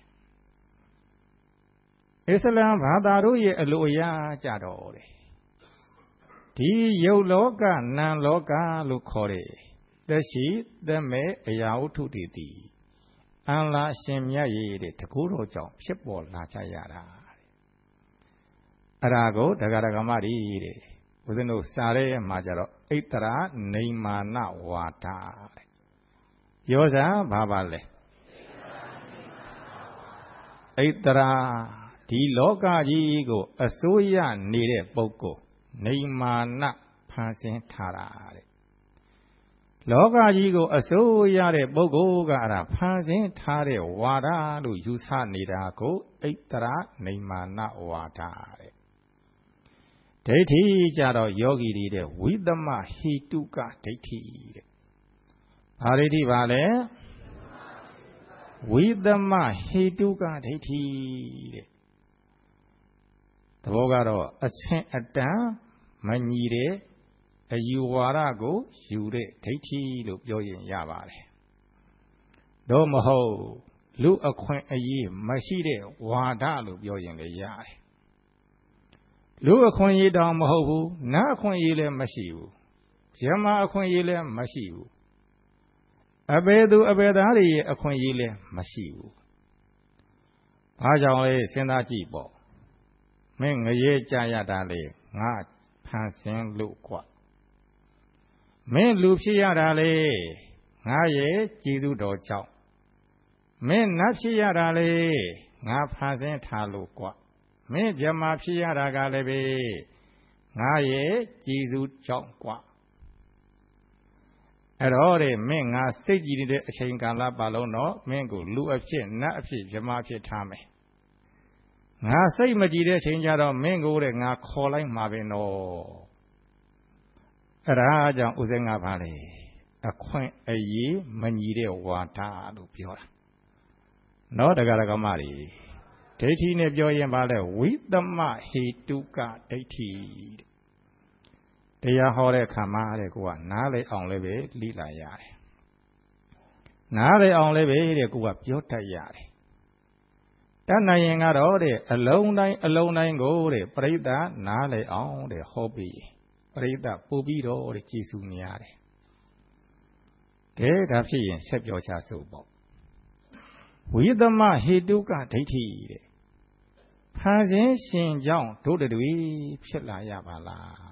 အစ္စလမ်ဘာသာတို့ရဲ့အလိုအရာကြတော့တယ်ဒီယုတ်လောကနံလောကလို့ခေါ်တယ်တသက်ရှိသက်မဲ့အရာဝတ္ထုတွေသည်အလ္လာဟ်ရှင်မြတ်ရဲ့တကူတော်ကြောင့်ဖြစ်ပေါ်လာကြရတာအဲ့ဒါကိုဒကာမတွေတဲ့ဦးဇင်းတို့စာရဲမှာကြတော့ဣတရာနေမာနဝါဒတဲ့ပြောစမ်းဘာပါလဲဣတရာဒီလောကကြီးကိုအစိုးရနေတဲ့ပုဂ္ဂိုလ်နေမာနဖန်ဆင်းထားတာတဲ့လောကကြီးကိုအစိုးရတဲ့ပုဂ္ဂိုလ်ကအဲ့ဒါဖန်ဆင်းထားတဲ့ဝါဒလို့ယူဆနေတာကိုဣတရာနေမာနဝါဒတဲ့ဒိဋ္ဌိကြတော့ယောဂီတွေတဲ့ဝိသမဟိတုကဒိဋ္ဌိတဲ့ဘာဒိဋ္ဌိပါလဲဝိသမဟိတုကဒိဋ္ဌိတဲ့သဘောကတော့အဆင့်အတန်းမညီတဲ့အယူဝါဒကိုယူတဲ့ဒိဋ္ဌိလို့ပြောရင်ရပါတယ်သို့မဟုတ်လူအခွင့်အရေးမရှိတဲ့ဝါဒလို့ပြောရင်လည်းရတယ်လူအခွင့်အရေးတောင်မဟုတ်ဘူးနတ်အခွင့်အရေးလည်းမရှိဘူးယမအခွင့်အရေးလည်းမရှိဘူးအဘယ်သူအဘယ်သားတွေရဲ့အခွင့်အရေးလည်းမရှိဘူးဘာကြောင့်လဲစဉ်းစားကြည့်ပေါ့မင်းငရဲကြရတာလေငါဖန်ဆင်းလို့ကွာမင်းလူဖြစ်ရတာလေငါရဲ့ကျေးဇူးတော်ကြောင့်မင်းနတ်ဖြစ်ရတာလေငါဖန်ဆင်းထားလို့ကွာမင်းဗြဟ္မာဖြစ်ရတာကလည်းပဲငါရဲ့ကျေးဇူးကြောင့်ကွာအဲ့တော့တဲ့မင်းငါစိတ်ကြည်နေတဲ့အချိန်ကာလပတ်လုံးတော့မင်းကိုလူအဖြစ်နတ်အဖြစ်ဗြဟ္မာဖြစ်ထားမယ်ငါစိတ်မကြည်တဲ့အချိန်ကျတော့မင်းကိုတဲ့ငါခေါ်လိုက်မှာပဲနော်အဲ့ဒါကြောင့်ဥစဉ်ကပါလေအခွင့်အရေးမညီတဲ့ဝါဒလို့ပြောတာနော်ဒကာမတွေဒိဋ္ဌိနဲ့ပြောရင်ပါလေဝိသမဟိတုကဒိဋ္ဌိတရားဟောတဲ့ခါမှာတဲ့ကိုကနားလေအောင်လည်းပဲလိလာရတယ်နားလေအောင်လည်းပဲတဲ့ကိုကပြောတတ်ရတယ်တတ်နိုင်ရင်ကတော့တဲ့အလုံးတိုင်းကိုတဲ့ပရိသတ်နားလေအောင်တဲ့ဟောပြီးပရိသတ်ပို့ပြီးတော့တဲ့ကျေးဇူးများတယ်ကဲဒါဖြစ်ရင်ဆက်ပြောချစို့ပေါ့ဝိသမဟိတုကဒိဋ္ဌိတဲ့ဖန်ဆင်းရှင်ကြောင့်တို့တွေဖြစ်လာရပါလား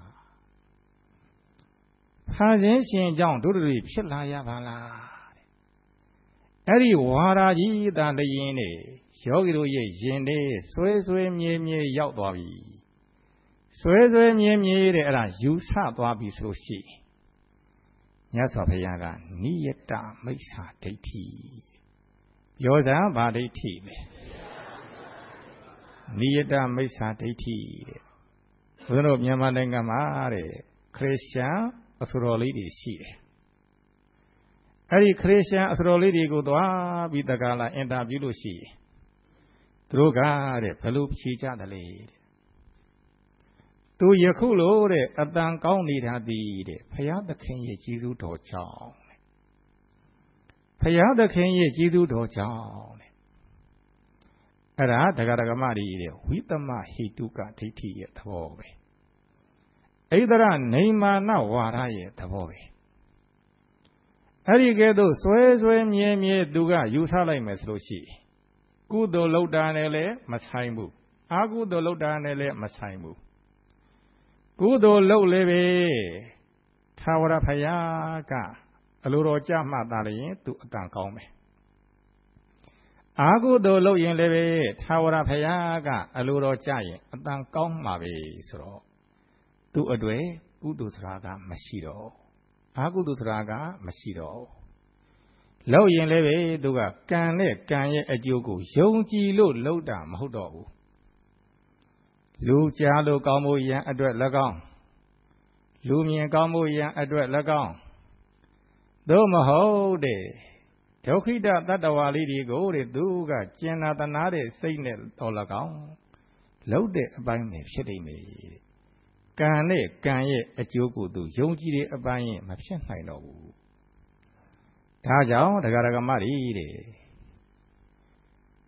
ဖန်ဆင်းရှင်ကြောင့်တို့တွေဖြစ်လာရပါလားအဲ့ဒီဝါရာကြီးတန်တရင်နေယောဂီတို့ရဲ့ရင်ထဲဆွဲမြဲရောက်သွားပြီဆွဲမြဲတဲ့အဲ့ဒါယူဆသွားပြီဆိုလို့ရှိရင်မြတ်စွာဘုရားကနိယတမိစ္ဆာဒိဋ္ဌိပြောစမ်းဗာဒိဋ္ဌိပဲနိယတမိစ္ဆာဒိဋ္ဌိတဲ့ဘုရားတို့မြန်မာနိုင်ငံမှာတဲ့ခရစ်ယာန်အစတော်လေးတွေရှိတယ်အဲ့ဒီခရစ်ယာန်အစတော်လေးတွေကိုသွားပြီးတက္ကလာအင်တာဗျူးလို့ရှိရင်သူတို့ကတဲ့ဘယ်လိုဖြေကြတယ်လဲတဲ့သူယခုလို့တဲ့အတန်ကောင်းနေတာသည်တဲ့ဘုရားသခင်ရဲ့ကျေးဇူးတော်ကြောင့်တဲ့ဘုရားသခင်ရဲ့ကျေးဇူးတော်ကြောင့်တဲ့အဲ့ဒါဒကာမတွေတဲ့ဝိသမဟိတုကဒိဋ္ဌိရဲ့သဘောပဲဣဒရနေမာနဝါဒရဲ့သဘောပဲအဲ့ဒီကဲတော့ဆွဲမြဲသူကယူဆလိုက်မယ်ဆိုလို့ရှိရင်ကုသိုလ်လုပ်တာနဲ့လည်းမဆိုင်ဘူးအကုသိုလ်လုပ်တာနဲ့လည်းမဆိုင်ဘူးကုသိုလ်လုပ်လည်းပဲထာဝရဘုရားကအလိုတော်ကြမှသာလျှင်သူအတန်ကောင်းမယ်အာကုသိုလ်လုပ်ရင်လည်းပဲထာဝရဘုရားကအလိုတော်ကြရင်အတန်ကောင်းမှာပဲဆိုတော့သူ့အတွေ့ကုသိုလ်ဆိုတာကမရှိတော့အာကုသိုလ်ဆိုတာကမရှိတော့လုပ်ရင်လည်းပဲသူကကံနဲ့ကံရဲ့အကျိုးကိုယုံကြည်လို့လုပ်တာမဟုတ်တော့ဘူးလူကြားလို့ကောင်းဖို့ရန်အတွက်၎င်းလူမြင်ကောင်းဖို့ရန်အတွက်၎င်းသို့မဟုတ်တဲ့ဒုက္ခိတတတ္တဝါလေးတွေကိုတဲ့သူကကျင်နာတနာတဲ့စိတ်နဲ့တော်၎င်းလုပ်တဲ့အပိုင်းပဲဖြစ်နေတယ်ကံနဲ့ကံရဲ့အကျိုးကိုသူယုံကြည်တဲ့အပိုင်းရင်မဖြစ်နိုင်တော့ဘူးဒါကြောင့်ဒကာမတွေတဲ့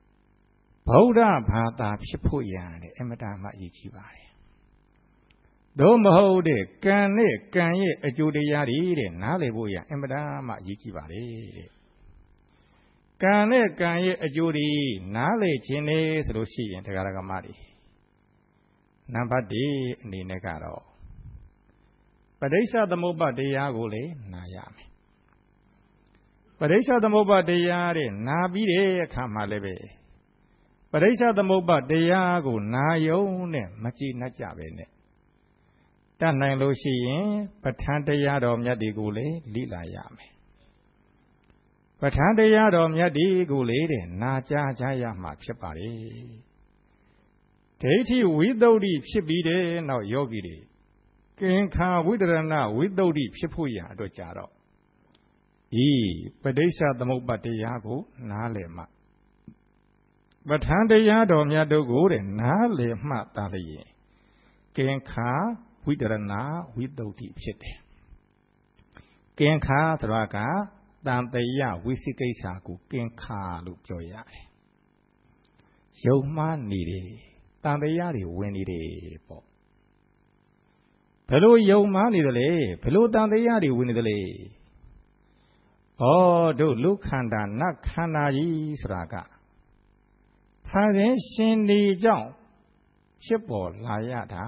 ဗုဒ္ဓဘာသာဖြစ်ဖို့ရန်တဲ့အမတ္တမှအရေးကြီးပါတယ်သို့မဟုတ်တဲ့ကံနဲ့ကံရဲ့အကျိုးတရားတွေတဲ့နားလည်ဖို့ရအင်မတန်မှအရေးကြီးပါလေတဲ့ကံနဲ့ကံရဲ့အကျိုးတွေနားလည်ခြင်းနဲ့ဆိုလို့ရှိရင်တရားဓမ္မတွေနံပါတ်1အနေနဲ့ကတော့ပဋိစ္စသမုပ္ပါတရားကိုလေနာရမယ်ပဋိစ္စသမုပ္ပါတရားတဲ့နာပြီးတဲ့အခါမှာလည်းပဲပဋိစ္စသမုပ္ပါတရားကိုနာယုံနဲ့မကြည်နှက်ကြပဲနဲ့တတ်နိုင်လို့ရှိရင်ပဋ္ဌာန်းတရားတော်မြတ်တွေကိုလေလိလာရမယ်ပဋ္ဌာန်းတရားတော်မြတ်တွေကိုလေတဲ့နာကြားကြရမှာဖြစ်ပါလေဒိဋ္ဌိဝိသုဒ္ဓိဖြစ်ပြီးတဲ့နောက်ယောဂီတွေကင်္ခာဝိတရဏဝိသုဒ္ဓိဖြစ်ဖို့ရအတွက်ကြတော့ဤပဋိစ္စသမုပ္ပါတရားကိုနားလည်မှပဋ္ဌာန်းတရားတော်မြတ်တို့ကိုတဲ့နားလည်မှသာလျှင်ကင်္ခာဝိတရဏဝိသုဒ္ဓိဖြစ်တယ်ကင်္ခာဆိုတာကတန်တယဝိသိကိစ္စကိုကင်္ခာလို့ပြောရတယ်ယုံမှားနေတယ်တန်တရားတွေဝင်နေတယ်ပေါ့ဘယ်လိုယုံမှားနေတယ်လဲဘယ်လိုတန်တရားတွေဝင်နေတယ်လဲတို့လူခန္ဓာနတ်ခန္ဓာကြီးဆိုတာကဖန်ဆင်းရှင်ဒီကြောင့်ဖြစ်ပေါ်လာရတာ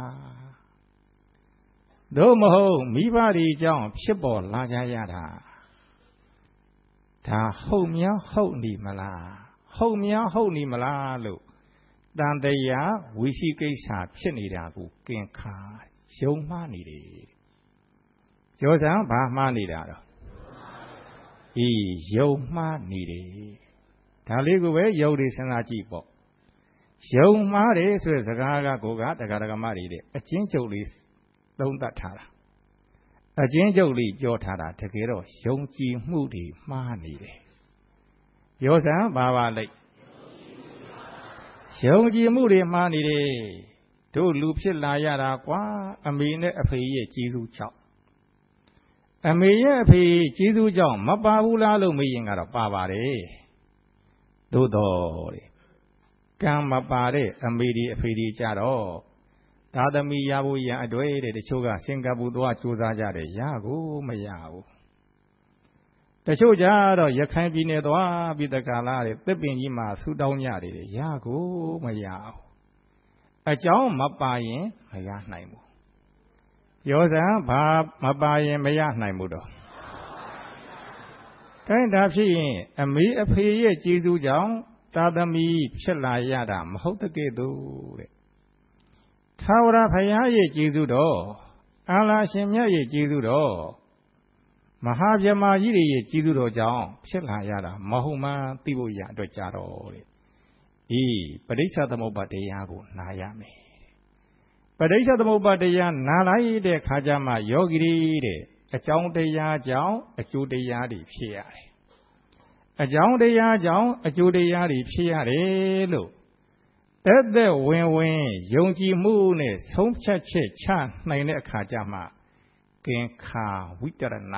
သို့မဟုတ်မိဘတွေကြောင့်ဖြစ်ပေါ်လာကြရတာဒါဟုတ်များဟုတ်နေမလားဟုတ်များဟုတ်နေမလားလို့တန်တရားဝိသိကိစ္စဖြစ်နေတာကိုကင်္ခာယုံမှားနေတယ်ပြောစမ်းဘာမှားနေတာတော့ယုံမှားနေတယ်ဒါလေးကိုပဲယုံနေစဉ်းစားကြည့်ပေါ့ယုံမှားတယ်ဆိုတဲ့စကားကကိုကတရားဓမ္မတွေတဲ့အချင်းချုပ်လေးသုံးသပ်ထားတာအချင်းချုပ်လေးပြောထားတာတကယ်တော့ယုံကြည်မှုတွေမှားနေတယ်ပြောစမ်းဘာပါလိမ့်ယုံကြည်မှုတွေမှားနေတယ်တို့လူဖြစ်လာရတာကွာအမေနဲ့အဖေရဲ့ကျေးဇူးကြောင့်အမေရဲ့အဖေကျေးဇူးကြောင့်မပါဘူးလားလို့မေးရင်ကတော့ပါပါတယ်သို့တော်တဲ့ကံမပါတဲ့အမေဒီအဖေဒီကြတော့သာသမီရဖို့ရန်အတွေ့တဲ့တချို့ကစင်ကာပူသွားကြိုးစားကြတယ်ရကိုမရဘူးတချို့ကြတော့ရခိုင်ပြည်နယ်သွားပြီးတက္ကလာတဲ့သစ်ပင်ကြီးမှာဆူတောင်းကြတယ်ရကိုမရဘူးအကြောင်းမပါရင်မရနိုင်ဘူးပြောစမ်းဘာမပါရင်မရနိုင်ဘူးတော့ခိုင်းတာဖြစ်ရင်အမေအဖေရဲ့ကျေးဇူးကြောင့်သာသမီဖြစ်လာရတာမဟုတ်တကဲ့သို့တဲ့ထာဝရဘုရားရဲ့ကျေးဇူးတော်အာလာရှင်မြတ်ရဲ့ကျေးဇူးတော်မဟာဗြဟ္မာကြီးတွေရဲ့ကျေးဇူးတော်ကြောင့်ဖြစ်လာရတာမဟုတ်မှန်းသိဖို့ရအတွက်ကြတော့တဲ့ပဋိစ္စသမုပ္ပါတရားကိုနာရမယ်ပဋိစ္စသမုပ္ပါတရားနာလိုက်တဲ့ခါကျမှယောဂီတွေတဲ့အကြောင်းတရားကြောင့်အကျိုးတရားတွေဖြစ်ရတယ်အကြောင်းတရားကြောင့်အကျိုးတရားတွေဖြစ်ရတယ်လို့သက်ဝင်ယုံကြည်မှုနဲ့ဆုံးဖြတ်ချက်ချနိုင်တဲ့အခါကျမှကင်္ခာဝိတရဏ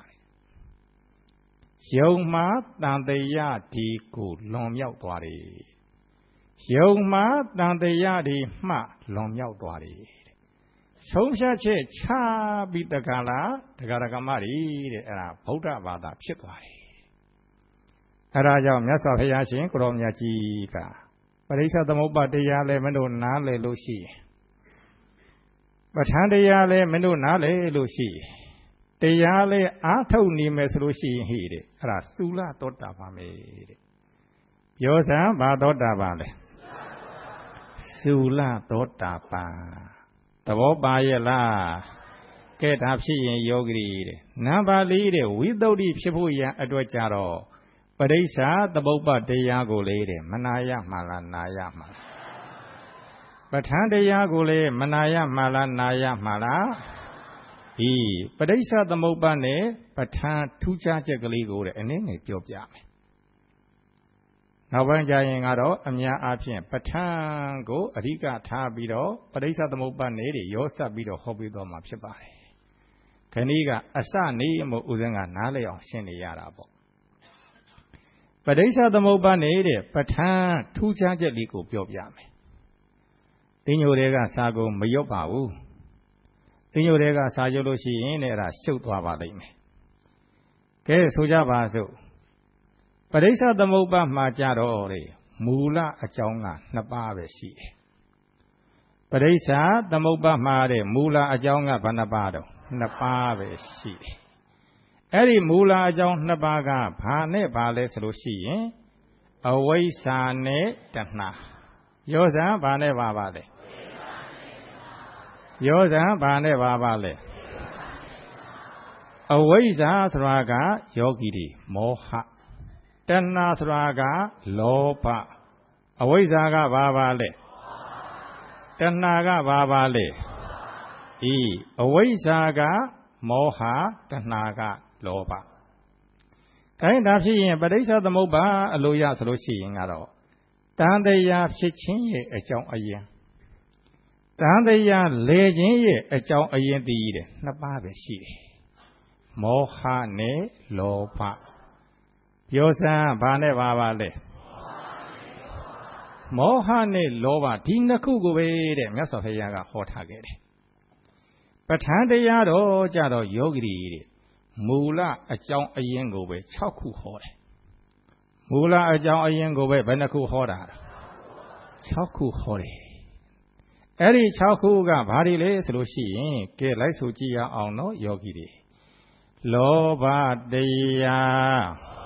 ယုံမှားတန်တရားဒီကိုလွန်မြောက်သွားတယ်ယုံမှားတန်တရားဒီမှလွန်မြောက်သွားတယ်ဆုံးဖြတ်ချက်ချပြီးတက္ကလာတရားဓမ္မတွေတဲ့အဲ့ဒါဗုဒ္ဓဘာသာဖြစ်သွားတယ်အဲ့ဒါကြောင့်မြတ်စွာဘုရားရှင်ကိုရောမြတ်ကြီးကပဋိစ္စသမုပ္ပါတရားလည်းမင်းတို့နားလည်လို့ရှိရင်ပဋ္ဌာန်းတရားလည်းမင်းတို့နားလည်လို့ရှိရင်တရားလည်းအားထုတ်နေမယ်ဆိုလို့ရှိရင်ဟိတဲ့အဲ့ဒါသုလသောတာပန်ပဲတဲ့ပြောစမ်းဘာသောတာပန်လဲသုလသောတာပန်သဘောပါရဲ့လားကဲဒါဖြစ်ရင်ယောဂီတဲ့နံပါတ်၄တဲ့ဝိသုဒ္ဓိဖြစ်ဖို့ရန်အတွက်ကြတော့ပဋိစ္စသမုပ္ပါတရားကိုလေတဲ့မနာရမှာလားနာရမှာလားပဋ္ဌာန်းတရားကိုလေမနာရမှာလားနာရမှာလားပဋိစ္စသမုပ္ပါနဲ့ပဋ္ဌာန်းထူးခြားချက်ကလေးကိုတဲ့အနည်းငယ်ပြောပြမယ်နောက်ပိုင်းကျရင်ကတော့အများအားဖြင့်ပဋ္ဌာန်းကိုအဓိကထားပြီးတော့ပဋိစ္စသမုပ္ပါနဲ့ရောစပ်ပြီးတော့ဟောပြီးတော့မှာဖြစ်ပါတယ်ခဏီးကအစနေမို့ဥစဉ်ကနားလည်အောင်ရှင်းနေရတာပေါ့ပဋိစ္စသမုပ္ပါနေတဲ့ပဋ္ဌာန်းထူးခြားချက်လေးကိုပြောပြမယ်။တင်းညိုတွေကစာကုန်မရွတ်ပါဘူးတင်းညိုတွေကစာချုပ်လို့ရှိရင်လည်းအဲ့ဒါရှုပ်သွားပါလိမ့်မယ်ကဲဆိုကြပါစို့ပရိစ္ဆသမုပ္ပါမှာကြတော့လေမူလအကြောင်းက2ပါးပဲရှိတယ်ပရိစ္ဆသမုပ္ပါမှာတဲ့မူလအကြောင်းကဘယ်နှပါးတော့2ပါးပဲရှိတယ်အဲ့ဒီမူလအကြောင်း2ပါးကဘာနဲ့ဘာလဲဆိုလို့ရှိရင်အဝိဇ္ဇာနဲ့တဏှာယောဇံဘာနဲ့ဘာပါလဲယောဇံဘာနဲ့ဘာပါလဲအဝိဇ္ဇာဆိုတာကယောဂီတွေမောဟတဏှာဆိုတာကလောဘအဝိဇ္ဇာကဘာပါလဲတဏှာကဘာပါလဲအဝိဇ္ဇာကမောဟတဏှာကလောဘခိုင်းဒါဖြစ်ရင်ပဋိစ္စသမုပ္ပါအလိုရဆိုလို့ရှိရင်ကတော့တန်တရားဖြစ်ခြင်းရဲ့အကြောင်းအရင်တန်တရားလေခြင်းရဲ့အကြောင်းအရင်တည်တယ်2ပါးပဲရှိတယ်မောဟနဲ့လောဘပြောစမ်းဘာနဲ့ဘာပါလဲမောဟနဲ့လောဘဒီ2ခုကိုပဲတဲ့မြတ်စွာဘုရားကဟောထားခဲ့တယ်ပဋ္ဌာန်းတရားတော့ကြတော့ယောဂီတွေတဲ့မူလအကြောင်းအရင်ကိုပဲ6ခုဟောတယ်မူလအကြောင်းအရင်ကိုပဲဘယ်နှခုဟောတာ6ခုဟောတယ်အဲ့ဒီ6ခုကဘာတွေလဲဆိုလို့ရှိရင်ကဲလိုက်ဆိုကြည့်ရအောင်နော်ယောဂီတွေလောဘတရား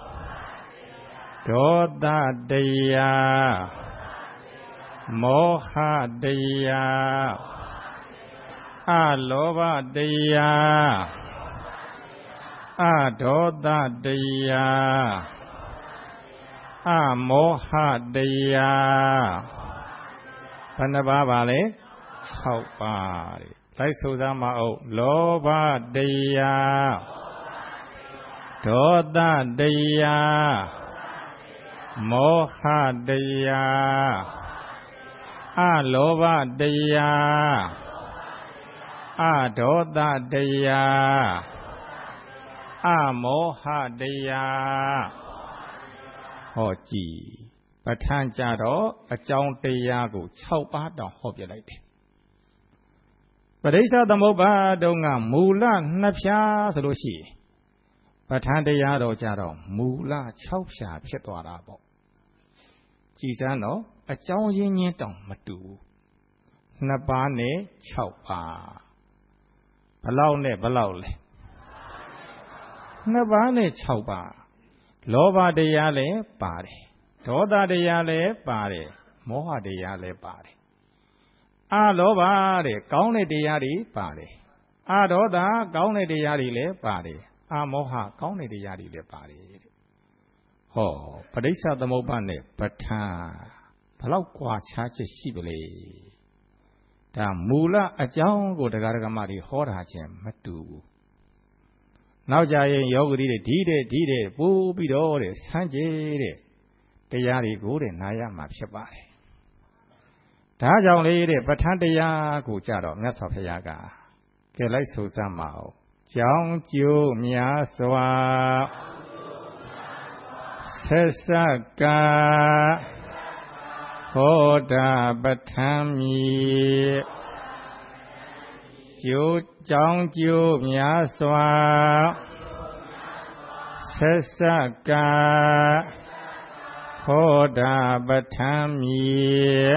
ဒေါသတရားမောဟတရားအလောဘတရားအဒေါသတရားအမောဟတရားဘယ်နှပါးပါလဲ6ပါးတဲ့လိုက်ဆိုသားမအောင်လောဘတရားဒေါသတရားမောဟတရားအလောဘတရားအဒေါသတရားအမောဟတရားဟောကြည့်ပဋ္ဌာန်းကြတော့အကြောင်းတရားကို6ပါးတောင်ဟောပြလိုက်တယ်ပဋိစ္စသမုပ္ပါတုံးကမူလ2ဖြာဆိုလို့ရှိရင်ပဋ္ဌာန်းတရားတော့ကြတော့မူလ6ဖြာဖြစ်သွားတာပေါ့ကြည်စမ်းတော့အကြောင်းရင်းချင်းတောင်မတူ2ပါးနဲ့6ပါးဘလောက်နဲ့ဘလောက်လဲ2ပါးနဲ့6ပါးလောဘတရားလည်းပါတယ်ဒေါသတရားလည်းပါတယ်မောဟတရားလည်းပါတယ်အလောဘတဲ့ကောင်းတဲ့တရားတွေပါတယ်အဒေါသကောင်းတဲ့တရားတွေလည်းပါတယ်အမောဟကောင်းတဲ့တရားတွေလည်းပါတယ်တဲ့ဟောပဋိစ္စသမုပ္ပါနဲ့ပဋ္ဌာန်းဘလောက်ကွာခြားချက်ရှိပလေဒါမူလအကြောင်းကိုတရားဓမ္မတွေဟောတာချင်းမတူဘူးနောက်ကြရင်ယောဂီတွေဒီတဲ့ပိုးပြီးတော့တဲ့ဆန်းကျဲတဲ့တရားတွေကိုတဲ့နာရမှာဖြစ်ပါတယ်ဒါကြောင့်လေတဲ့ပဋ္ဌာန်းတရားကိုကြတော့မြတ်စွာဘုရားကကဲလိုက်ဆိုစမ်းပါဦးကြောင်းကျိုးများစွာဆက်ဆက်ကဟောတာပဋ္ဌာန်းမည်ကျိုးကြောင်းကျိုးများစွာဆက်ဆက်ကဟောတာပဋ္ဌာန်းမည်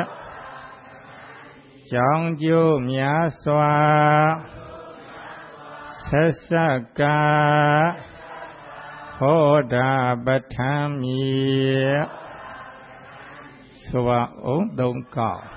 ကြောင်းကျိုးများစွာဆက်ဆက်ကဟောတာပဋ္ဌာန်းမည်ဆိုပါအောင်သုံးကောက်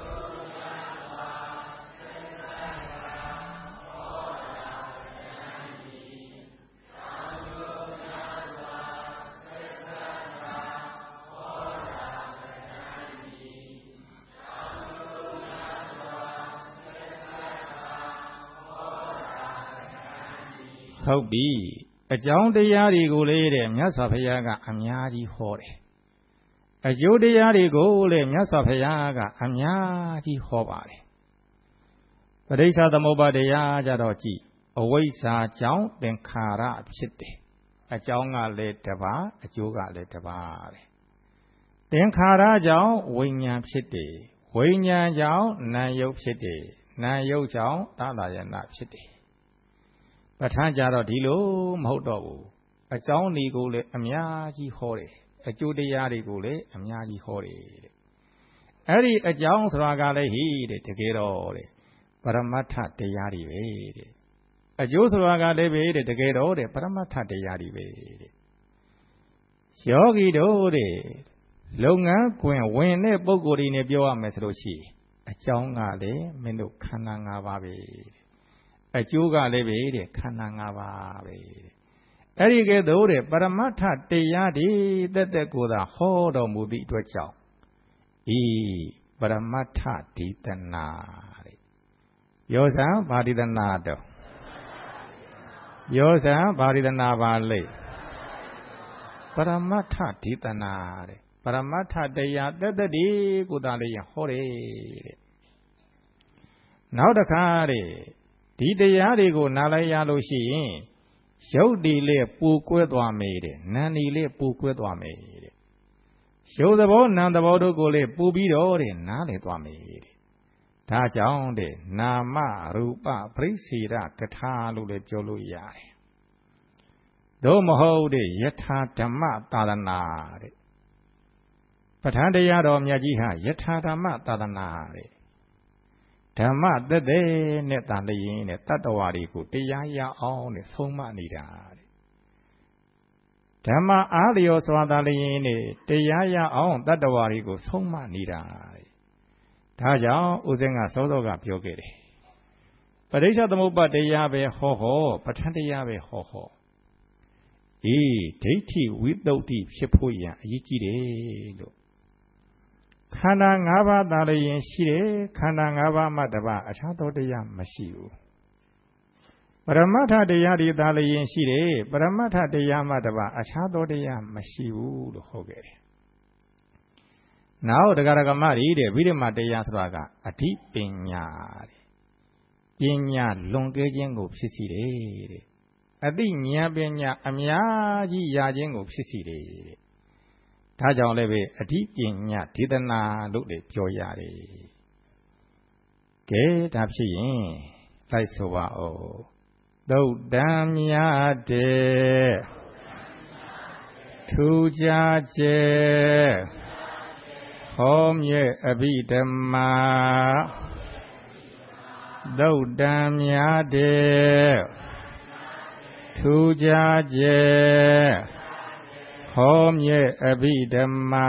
ဟုတ်ပြီအကြောင်းတရားတွေကိုလေတဲ့မြတ်စွာဘုရားကအများကြီးဟောတယ်အကျိုးတရားတွေကိုလေမြတ်စွာဘုရားကအများကြီးဟောပါတယ်ပဋိစ္စသမုပ္ပါတရားကြတော့ကြည်အဝိဇ္ဇာကြောင့်သင်္ခါရဖြစ်တယ်အကြောင်းကလည်းတစ်ပါးအကျိုးကလည်းတစ်ပါးပဲသင်္ခါရကြောင့်ဝိညာဉ်ဖြစ်တယ်ဝိညာဉ်ကြောင့်နာမ်ယုတ်ဖြစ်တယ်နာယုတ်ကြောင့်သာသာယနာဖြစ်တယ်ပဋ္ဌာန်းကြတော့ဒီလိုမဟုတ်တော့ဘူးအကြောင်းတွေကိုလည်းအများကြီးဟောတယ်အကျိုးတရားတွေကိုလည်းအများကြီးဟောတယ်တဲ့အဲ့ဒီအကြောင်းဆိုတာကလည်းဟိတဲ့တကယ်တော့တဲ့ပရမတ္ထတရားတွေပဲတဲ့အကျိုးဆိုတာကလည်းပဲတဲ့တကယ်တော့တဲ့ပရမတ္ထတရားတွေပဲတဲ့ယောဂီတို့တဲ့လုပ်ငန်းခွင်ဝင်တဲ့ပုဂ္ဂိုလ်တွေနဲ့ပြောရမယ်ဆိုလို့ရှိရင်အကြောင်းကလည်းမင်းတို့ခန္ဓာ၅ပါးပဲအကျိုးကလည်းပဲတဲ့ခန္ဓာ၅ပါးပဲအဲ့ဒီကဲ့သို့တဲ့ပရမတ္ထတရားတွေတက်တက်ကိုသာဟောတော်မူသည့်အတွက်ကြောင့်ဤပရမတ္ထဒီတနာတဲ့ပြောစမ်းဗာဒီတနာတော့ပြောစမ်းဗာဒီတနာပါလေပရမတ္ထဒီတနာတဲ့ပရမတ္ထတရားတက်တက်ဒီကိုသာလေးဟောတယ်တဲ့နောက်တစ်ခါတဲ့ဒီတရားတွေကိုနားလိုက်ရလို့ရှိရင်ရုပ်ဒီလေပူကွဲသွားမယ်တဲ့နာမ်ဒီလေပူကွဲသွားမယ်တဲ့ရုပ်သဘောနာမ်သဘောတို့ကိုလေပူပြီးတော့တဲ့နားလည်သွားမယ်တဲ့ဒါကြောင့်တဲ့နာမရူပပရိစ္ဆေရကထာလို့လည်းပြောလို့ရတယ်သို့မဟုတ်တဲ့ယထာဓမ္မသာသနာတဲ့ပဋ္ဌာန်းတရားတော်မြတ်ကြီးဟာယထာဓမ္မသာသနာတဲ့ဓမ္မသက်သက်နဲ့တန်လျင်နဲ့တတ္တဝါတွေကိုတရားရအောင်နဲ့ဆုံးမနေတာတဲ့ဓမ္မအားလျော်စွာတန်လျင်နဲ့တရားရအောင်တတ္တဝါတွေကိုဆုံးမနေတာတဲ့ဒါကြောင့်ဥစဉ်ကစောစောကပြောခဲ့တယ်ပဋိစ္စသမုပ္ပါတရားပဲဟောပဋ္ဌာန်းတရားပဲဟောဒိဋ္ဌိဝိသုဒ္ဓိဖြစ်ဖို့ရန်အရေးကြီးတယ်လို့ခန္ဓာ၅ပါးသာလျင်ရှိတယ်ခန္ဓာ၅ပါးမှတပါအခြားသောတရားမရှိဘူးပရမတ္ထတရားတွေသာလျင်ရှိတယ်ပရမတ္ထတရားမှတပါအခြားသောတရားမရှိဘူးလို့ဟောခဲ့တယ်နောက်တရားဓမ္မတွေတဲ့ဝိဓမ္မတရားဆိုတာကအဓိပညာတဲ့ပညာလွန်ကဲခြင်းကိုဖြစ်စီတယ်တဲ့အသိဉာဏ်ပညာအများကြီးရခြင်းကိုဖြစ်စီတယ်တဲ့ဒါကြောင့်လည်းပဲအဓိပညာဒေသနာလို့လည်းပြောရတယ်ကဲဒါဖြစ်ရင်လိုက်ဆိုပါဦးသုတ်တံမြတ်တဲ့ထူကြခြင်းဟောမြဲအဘိဓမ္မာသုတ်တံမြတ်တဲ့ထူကြခြင်းဟောမြဲအဘိဓမ္မာ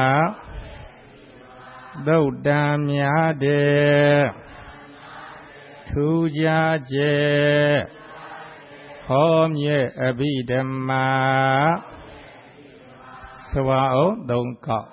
သုတ်တံမြတ်တဲ့ထူကြခြင်းဟောမြဲအဘိဓမ္မာသဝအောင်သုံးခေါက်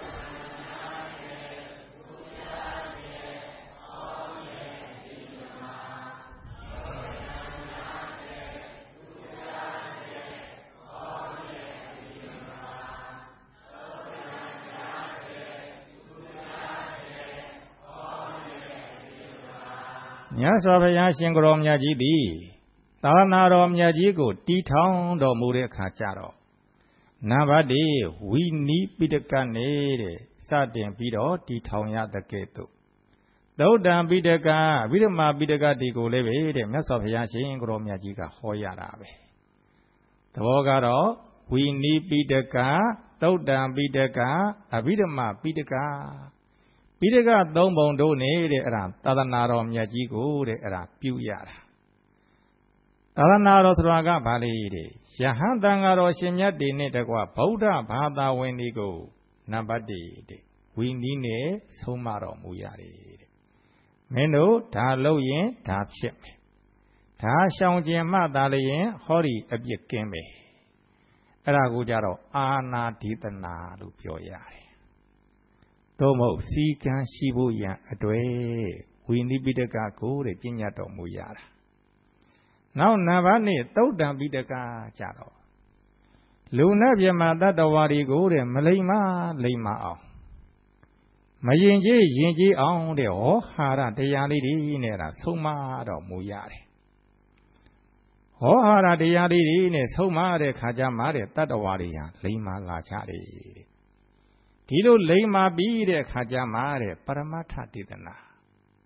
မြတ်စွာဘုရားရှင်ကိုယ်တော်မြတ်ကြီးသည်သာသနာတော်မြတ်ကြီးကိုတည်ထောင်တော်မူတဲ့အခါကျတော့နံပါတ်1ဝိနိပိဋကနေတဲ့စတင်ပြီးတော့တည်ထောင်ရတဲ့ကဲ့သို့သုတ်တံပိဋကဝိဓမ္မာပိဋကတိကိုလည်းပဲတဲ့မြတ်စွာဘုရားရှင်ကိုယ်တော်မြတ်ကြီးကဟောရတာပဲသဘောကတော့ဝိနိပိဋကသုတ်တံပိဋကအဝိဓမ္မာပိဋကပိဋကသုံးပုံတို့နေတဲ့အဲ့ဒါသာသနာတော်မြတ်ကြီးကိုတဲ့အဲ့ဒါပြုရတာသာသနာတော်ဆိုတာကဘာလဲတဲ့ယဟန်တန်ဃာတော်ရှင်မြတ်တွေနဲ့တကွဗုဒ္ဓဘာသာဝင်တွေကိုနံပါတ်1တဲ့ဝိနည်းနဲ့ဆုံးမတော်မူရတယ်တဲ့မင်းတို့ဒါလုပ်ရင်ဒါဖြစ်မယ်ဒါရှောင်ကျင်မှသာလျင်ဟောဒီအပြစ်ကင်းမယ်အဲ့ဒါကိုကြတော့အာနာဒိသနာလို့ပြောရတယ်သို့မဟုတ်စီကံရှိဖို့ရန်အတွေ့ဝိနိပိဋကကိုတဲ့ပြညတ်တော်မူရတာနောက်နံပါတ်2သုတ်တံပိဋကကြတော့လူနဲ့ပြမတတ္တဝါတွေကိုတဲ့မလိမ္မာလိမ္မာအောင်မရင်ကြီးရင်ကြီးအောင်တဲ့ဟောဟာရတရားလေးတွေနဲ့ဒါဆုံးမတော်မူရတယ်ဟောဟာရတရားလေးတွေနဲ့ဆုံးမတဲ့ခါကျမှတဲ့တတ္တဝါတွေဟာလိမ္မာလာကြတယ်ဒီလိုလိမ္မာပြီးတဲ့ခါကျမှတဲ့ပရမတ္ထဒေသနာ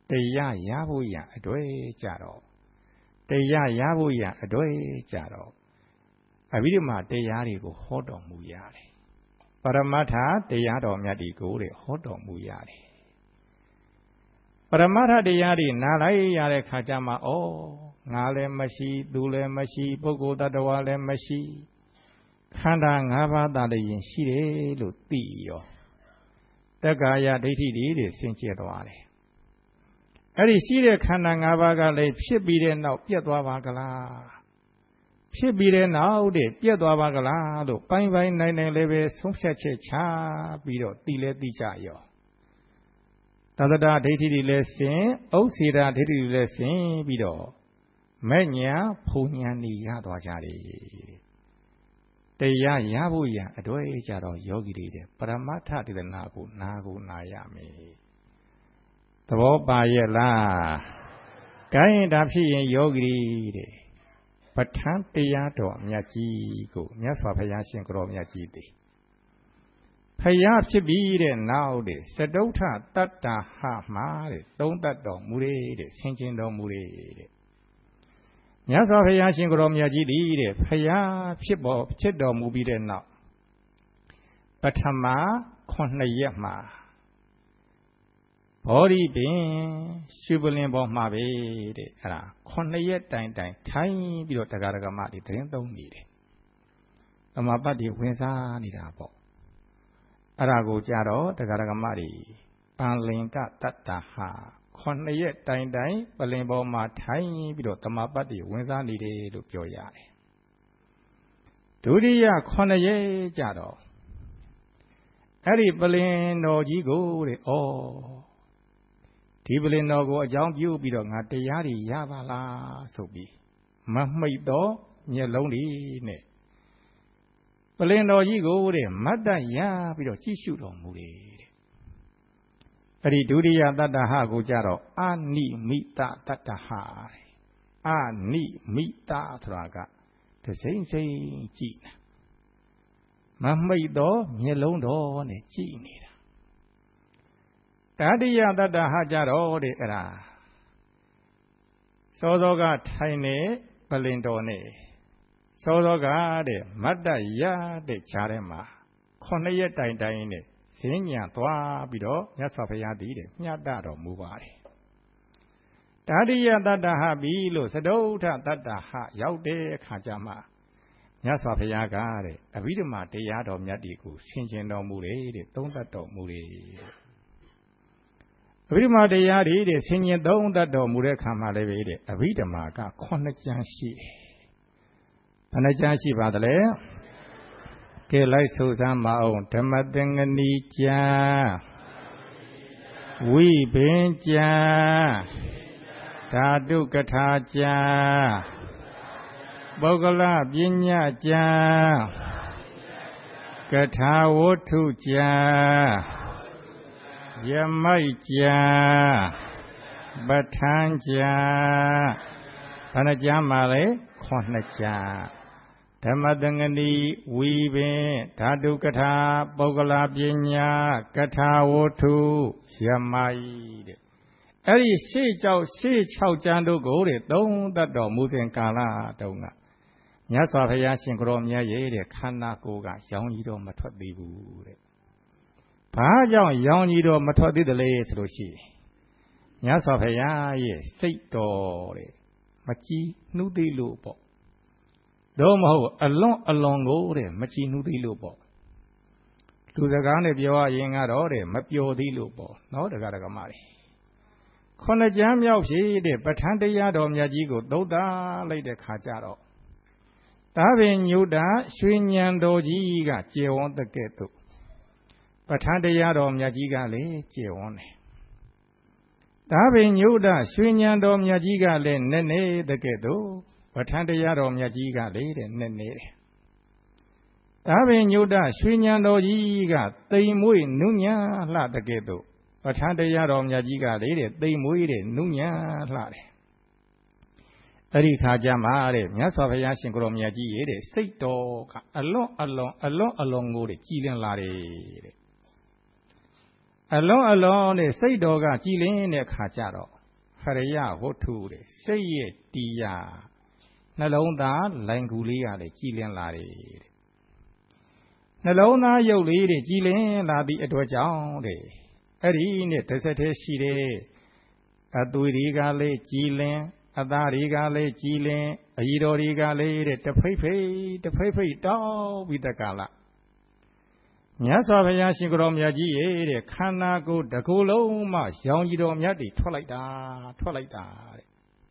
တရားရဖို့ရအတွေ့ကြတော့တရားရဖို့ရအတွေ့ကြတော့အဘိဓမ္မာတရားတွေကိုဟောတော်မူရတယ်ပရမတ္ထတရားတော်မြတ်တွေကိုတဲ့ဟောတော်မူရတယ်ပရမတ္ထတရားတွေနားလိုက်ရတဲ့ခါကျမှဩငါလည်းမရှိသူလည်းမရှိပုဂ္ဂိုလ်တ attva လည်းမရှိခန္ဓာ၅ပါးသာလျှင်ရှိတယ်လို့သိရောတက္ကာယဒိဋ္ဌိတွေဆင်ကျဲသွားတယ်အဲ့ဒီရှိတဲ့ခန္ဓာ၅ပါးကလည်းဖြစ်ပြီးတဲ့နောက်ပြတ်သွားပါကလားဖြစ်ပြီးတဲ့နောက်တဲ့ပြတ်သွားပါကလားလို့ပိုင်းပိုင်းနိုင်နိုင်လည်းပဲဆုံးဖြတ်ချက်ချပြီးတော့သိလဲသိကြရောသတ္တဒိဋ္ဌိတွေလည်းဆင်ဥစ္စေဒဒိဋ္ဌိတွေလည်းဆင်ပြီးတော့မဲ့ညာဖုန်ညာနေရသွားကြတယ်တရားရဖို့ရအတွေ့ကြတော့ယောဂီတွေတဲ့ပရမတ္ထဒေသနာကိုနာရမယ်သဘောပါရဲ့လားကိုင်းဒါဖြစ်ရင်ယောဂီတဲ့ပဋ္ဌာန်းတရားတော်အမြတ်ကြီးကိုမြတ်စွာဘုရားရှင်ကိုရောမြတ်ကြီးသည်ဖယားဖြစ်ပြီးတဲ့နောက်တဲ့စတုထတတ္တဟမှာတဲ့သုံးတတ်တော်မူတဲ့ဆင်ခြင်တော်မူတဲ့မြတ်စွာဘုရားရှင်ကိုရောမြတ်ကြီးသည်တဲ့ဖယားဖြစ်တော်မူပြီးတဲ့နောက်ပထမ9ရက်မှာဘောဓိပင်ရှုပလင်ပေါ်မှာပဲတဲ့အဲ့ဒါ9ရက်တိုင်ထိုင်ပြီးတော့တရားဓမ္မတွေသတင်းသုံးနေတယ်။သမာပတ်တွေဝင်စားနေတာပေါ့။အဲ့ဒါကိုကြတော့တရားဓမ္မတွေပန်လင်ကတတ္တဟ9ရက်တိုင်ပလင်ပေါ်မှာထိုင်ပြီးတော့သမာပတ်တွေဝင်စားနေတယ်လို့ပြောရတယ်။ဒုတိယ9ရက်ကြတော့အဲ့ဒီပလင်တော်ကြီးကိုတဲ့ဒီပလင်တော်ကိုအကြောင်းပြုပြီးတော့ငါတရားတွေရပါလားဆိုပြီးမမိတ်တော့မျက်လုံးတွေနဲ့ပလင်တော်ကြီးကိုတဲ့မတ်တရပြီးတော့ကြည့်ရှုတော်မူတယ်တဲ့အဲ့ဒီဒုတိယတတ္တဟကိုကြတော့အာနိမိတတတ္တဟအာနိမိတဆိုတာကတစိမ့်စိမ့်ကြည့်မမိတ်တော့မျက်လုံးတော်နဲ့ကြည့်နေတာတတိယတတ္တဟကြတော့တဲ့အဲ့ဒါစောစောကထိုင်နေပလင်တော်နဲ့စောစောကတဲ့မတ်တရတဲ့ခြားထဲမှာ9ရက်တိုင်နဲ့ဈဉ္ညာသွားပြီးတော့မြတ်စွာဘုရားတည်တဲ့မြတ်တော်မူပါတယ်တတိယတတ္တဟပြီးလို့စတုထတတ္တဟရောက်တဲ့အခါကျမှမြတ်စွာဘုရားကတဲ့အဘိဓမ္မာတရားတော်မြတ်တွေကိုဆင်ခြင်တော်မူတယ်တဲ့သုံးသပ်တော်မူတယ်အဘိဓမ္မာတရားတွေတဲ့ဆင်ញင်သုံးသတ်တော်မူတဲ့အခါမှာလည်းပဲတဲ့အဘိဓမ္မာက9ကျမ်းရှိတယ်။ဘယ်နှကျမ်းရှိပါသလဲ။ကဲလိုက်ဆိုစမ်းမအောင်ဓမ္မသင်္ကနီကျမ်းဝိဘင်ကျမ်းဓာတုကထာကျမ်းပုဂ္ဂလပညာကျမ်းကထာဝတ္ထုကျမ်းယမိုက်ကျမ်းပဋ္ဌာန်းကျမ်းဘယ်နှကျမ်းပါလဲ9ကျမ်းဓမ္မသင်္ကနီဝီပင်ဓာတုကထာပုဂ္ဂလပညာကထာဝတ္ထုယမိုက်တဲ့အဲ့ဒီရှေ့6ကျမ်းတို့ကိုတဲ့သုံးသတ်တော်မူစဉ်ကာလတုန်းကမြတ်စွာဘုရားရှင်ကိုရောမြတ်ရဲ့တဲ့ခန္ဓာကိုယ်ကရောင်ကြီးတော့မထွက်သေးဘူးတဲ့ဘာကြောင့်ရောင်ကြီးတော့မထွက်သေးတယ်လဲဆိုလို့ရှိရင်မြတ်စွာဘုရားရဲ့စိတ်တော်တဲ့မကြည်နှူးသေးလို့ပေါ့တော့မဟုတ်အလွန်ကိုတဲ့မကြည်နှူးသေးလို့ပေါ့လူစကားနဲ့ပြောရရင်ကတော့တဲ့မပျော်သေးလို့ပေါ့နော်တရားဓမ္မတွေ9ကျမ်းမြောက်ဖြစ်တဲ့ပဋ္ဌာန်းတရားတော်မြတ်ကြီးကိုသုံးသလိုက်တဲ့ခါကျတော့သာပင်ညုတာရွှေဉဏ်တော်ကြီးကကျေဝန်းတဲ့ကဲ့သို့ပဋ္ဌာန်းတရားတော်မြတ်ကြီးကလည်းကျေဝန်းတယ်သာပင်ညုတာရွှေဉဏ်တော်မြတ်ကြီးကလည်းနည်းနည်းတဲ့ကဲ့သို့ပဋ္ဌာန်းတရားတော်မြတ်ကြီးကလည်းတဲ့နည်းနည်းတယ်သာပင်ညုတာရွှေဉဏ်တော်ကြီးကတိမ်မွေ့နုညံလှတဲ့ကဲ့သို့ပဋ္ဌာန်းတရားတော်မြတ်ကြီးကလည်းတဲ့တိမ်မွေ့တဲ့နုညံလှတယ်အဲ့ဒီခါကျမှတဲ့မြတ်စွာဘုရားရှင်ကိုရောမြတ်ကြီးရဲ့တဲ့စိတ်တော်ကအလွန်ကိုတဲ့ကြည်လင်လာတယ်တဲ့အလွန်နဲ့စိတ်တော်ကကြည်လင်တဲ့ခါကျတော့ Haraya Hotu, say it, dear. Nalonda, Langulia, the Gillian Lady. Nalona, your lady, Gillian, Ladi Edward Erin, the Sete Shide, Aduigale, Gillian, Adarigale, Gillian, Aidorigale, the Pepe, dog with the gala. Nyasavaya Shigrom Yaji, Kanago, the Goloma, Yongidom Yadi, Twilight.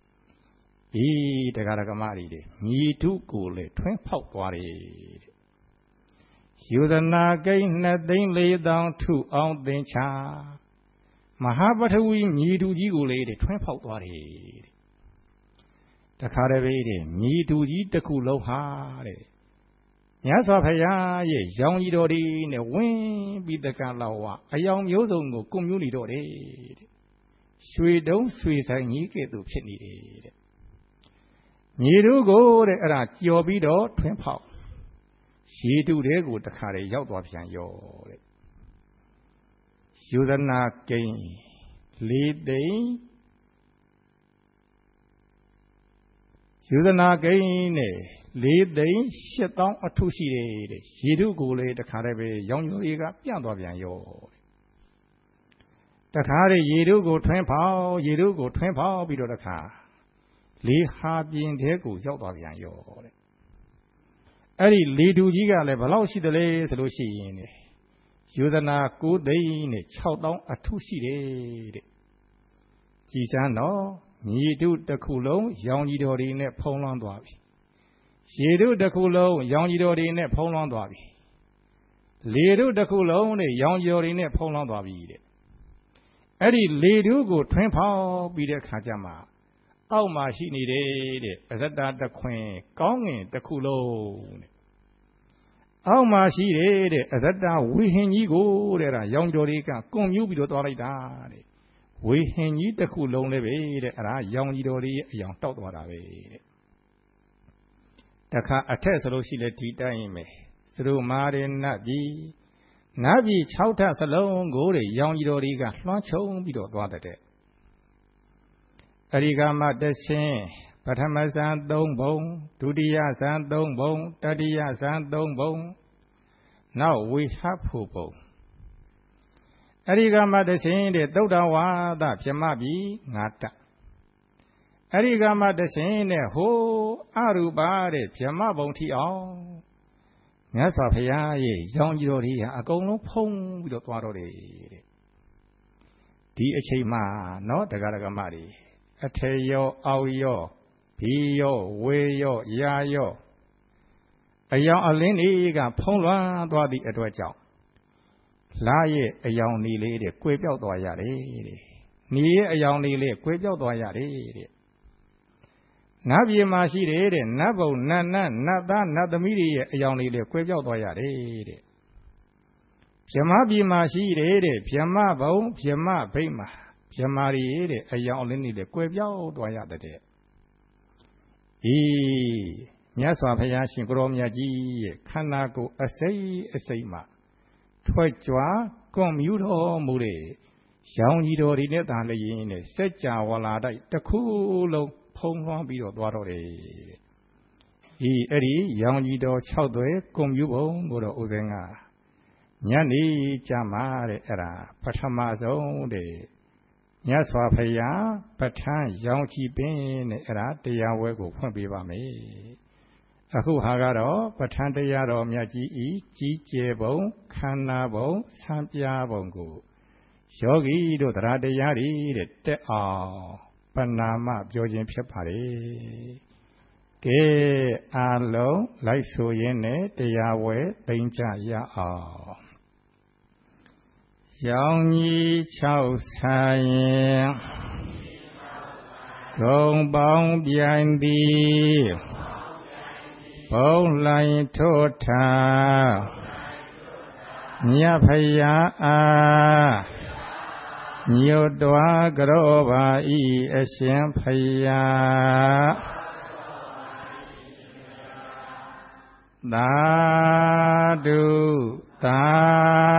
E the Garagamari, me too cool, twin pop worry. You the Nagain, nothing lay down to on the cha. Mahabatawi, me to you lady, twin pop worry. The Caravade, me to eat the cool hardy. Nyasavaya, young Idori, the wind be the Galawa, a young Yozongo, community. Sweet don't sweet and you get to Chinny. You go at your bido, twin pop. She do the good carry out of your. You the not gain. Lead day. You the not gain. Lead day, shut down a 2 sheet. She do go lay the carry young Yuriga, beyond of your. The carry you do go twin pop, you do go twin pop below the car. Lee Habin Degu Yobavian Yo. Eddie Lee do Yiga Levelosi the Lay Solution. You the na good day in a chow down a 2 sheet. Gisano, me do the coolo, young Idori in a Poland Wabi. She do the coolo, young Idori in a Poland Wabi. Lee do the coolo, young Idori in a Poland Wabi. Eddie Lee do go twin pow be the Kajama. Oh, my she needed as a dad the queen, gong in the coolo. Oh, my she did as a dad we hang you go there, a young Dorica, come you be the Dorida. We hang you the coolo, a young Dori, a young dog. The car attested she let tea time through Marin Nabi Chowta alone go to young Doriga, launch home be the water. Arigama the same, Patamasan dong bone, Tudia san dong bone, Tadia san dong bone. Now we have Pupo. Arigama the same, the Dodawa, the Piamabi, Nata. Arigama the same, the ho, Aruba, the Piamabon Tia. Nasapaya, young Yori, a gong pong with the water. D.H.A. not the Garagamari. Ateyo, Auyo, Pio, Wayo, Yayo. A young Aliniga, Pongla, Dwadi Edward. Lie a young lady, quip out Doyari. Near a young lady, quip out Doyari. Nabi Mashi, Nabo, Nana, not the media, a young lady, quip out Doyari. Piamabi Mashi, Piamabo, Piama, Pema. Yamari, a young lady, the Quavio, Doyade. E. Nyaswa Payashi Gromyaji, Kanago, a say ma. Twitchwa, come you to Mure. Young Idori Netan, Secha Walada, the cool Pong Bido Dware. E. Eddie, young Ido Chowde, come you on, Guru Uzenga. Nyani Jamare era, Patamazo de. Nyaswapaya, Patan, young Chipin, era, the Yawego, Pumbiba me. A who hagaro, Patan de Yaro, Miaji, Jebo, Kanabo, Sampia Bongo. Shogi do Drade Yari, the Panama, Georgian Pipari. Ke alo, like so yene, the Yahweh, Danger Ya. Young Yi Chow Sai Gong Bong Bian Di Bong Lai Tota Nya Phaya A Nyo Dwa Groba I Asien Phaya Dadu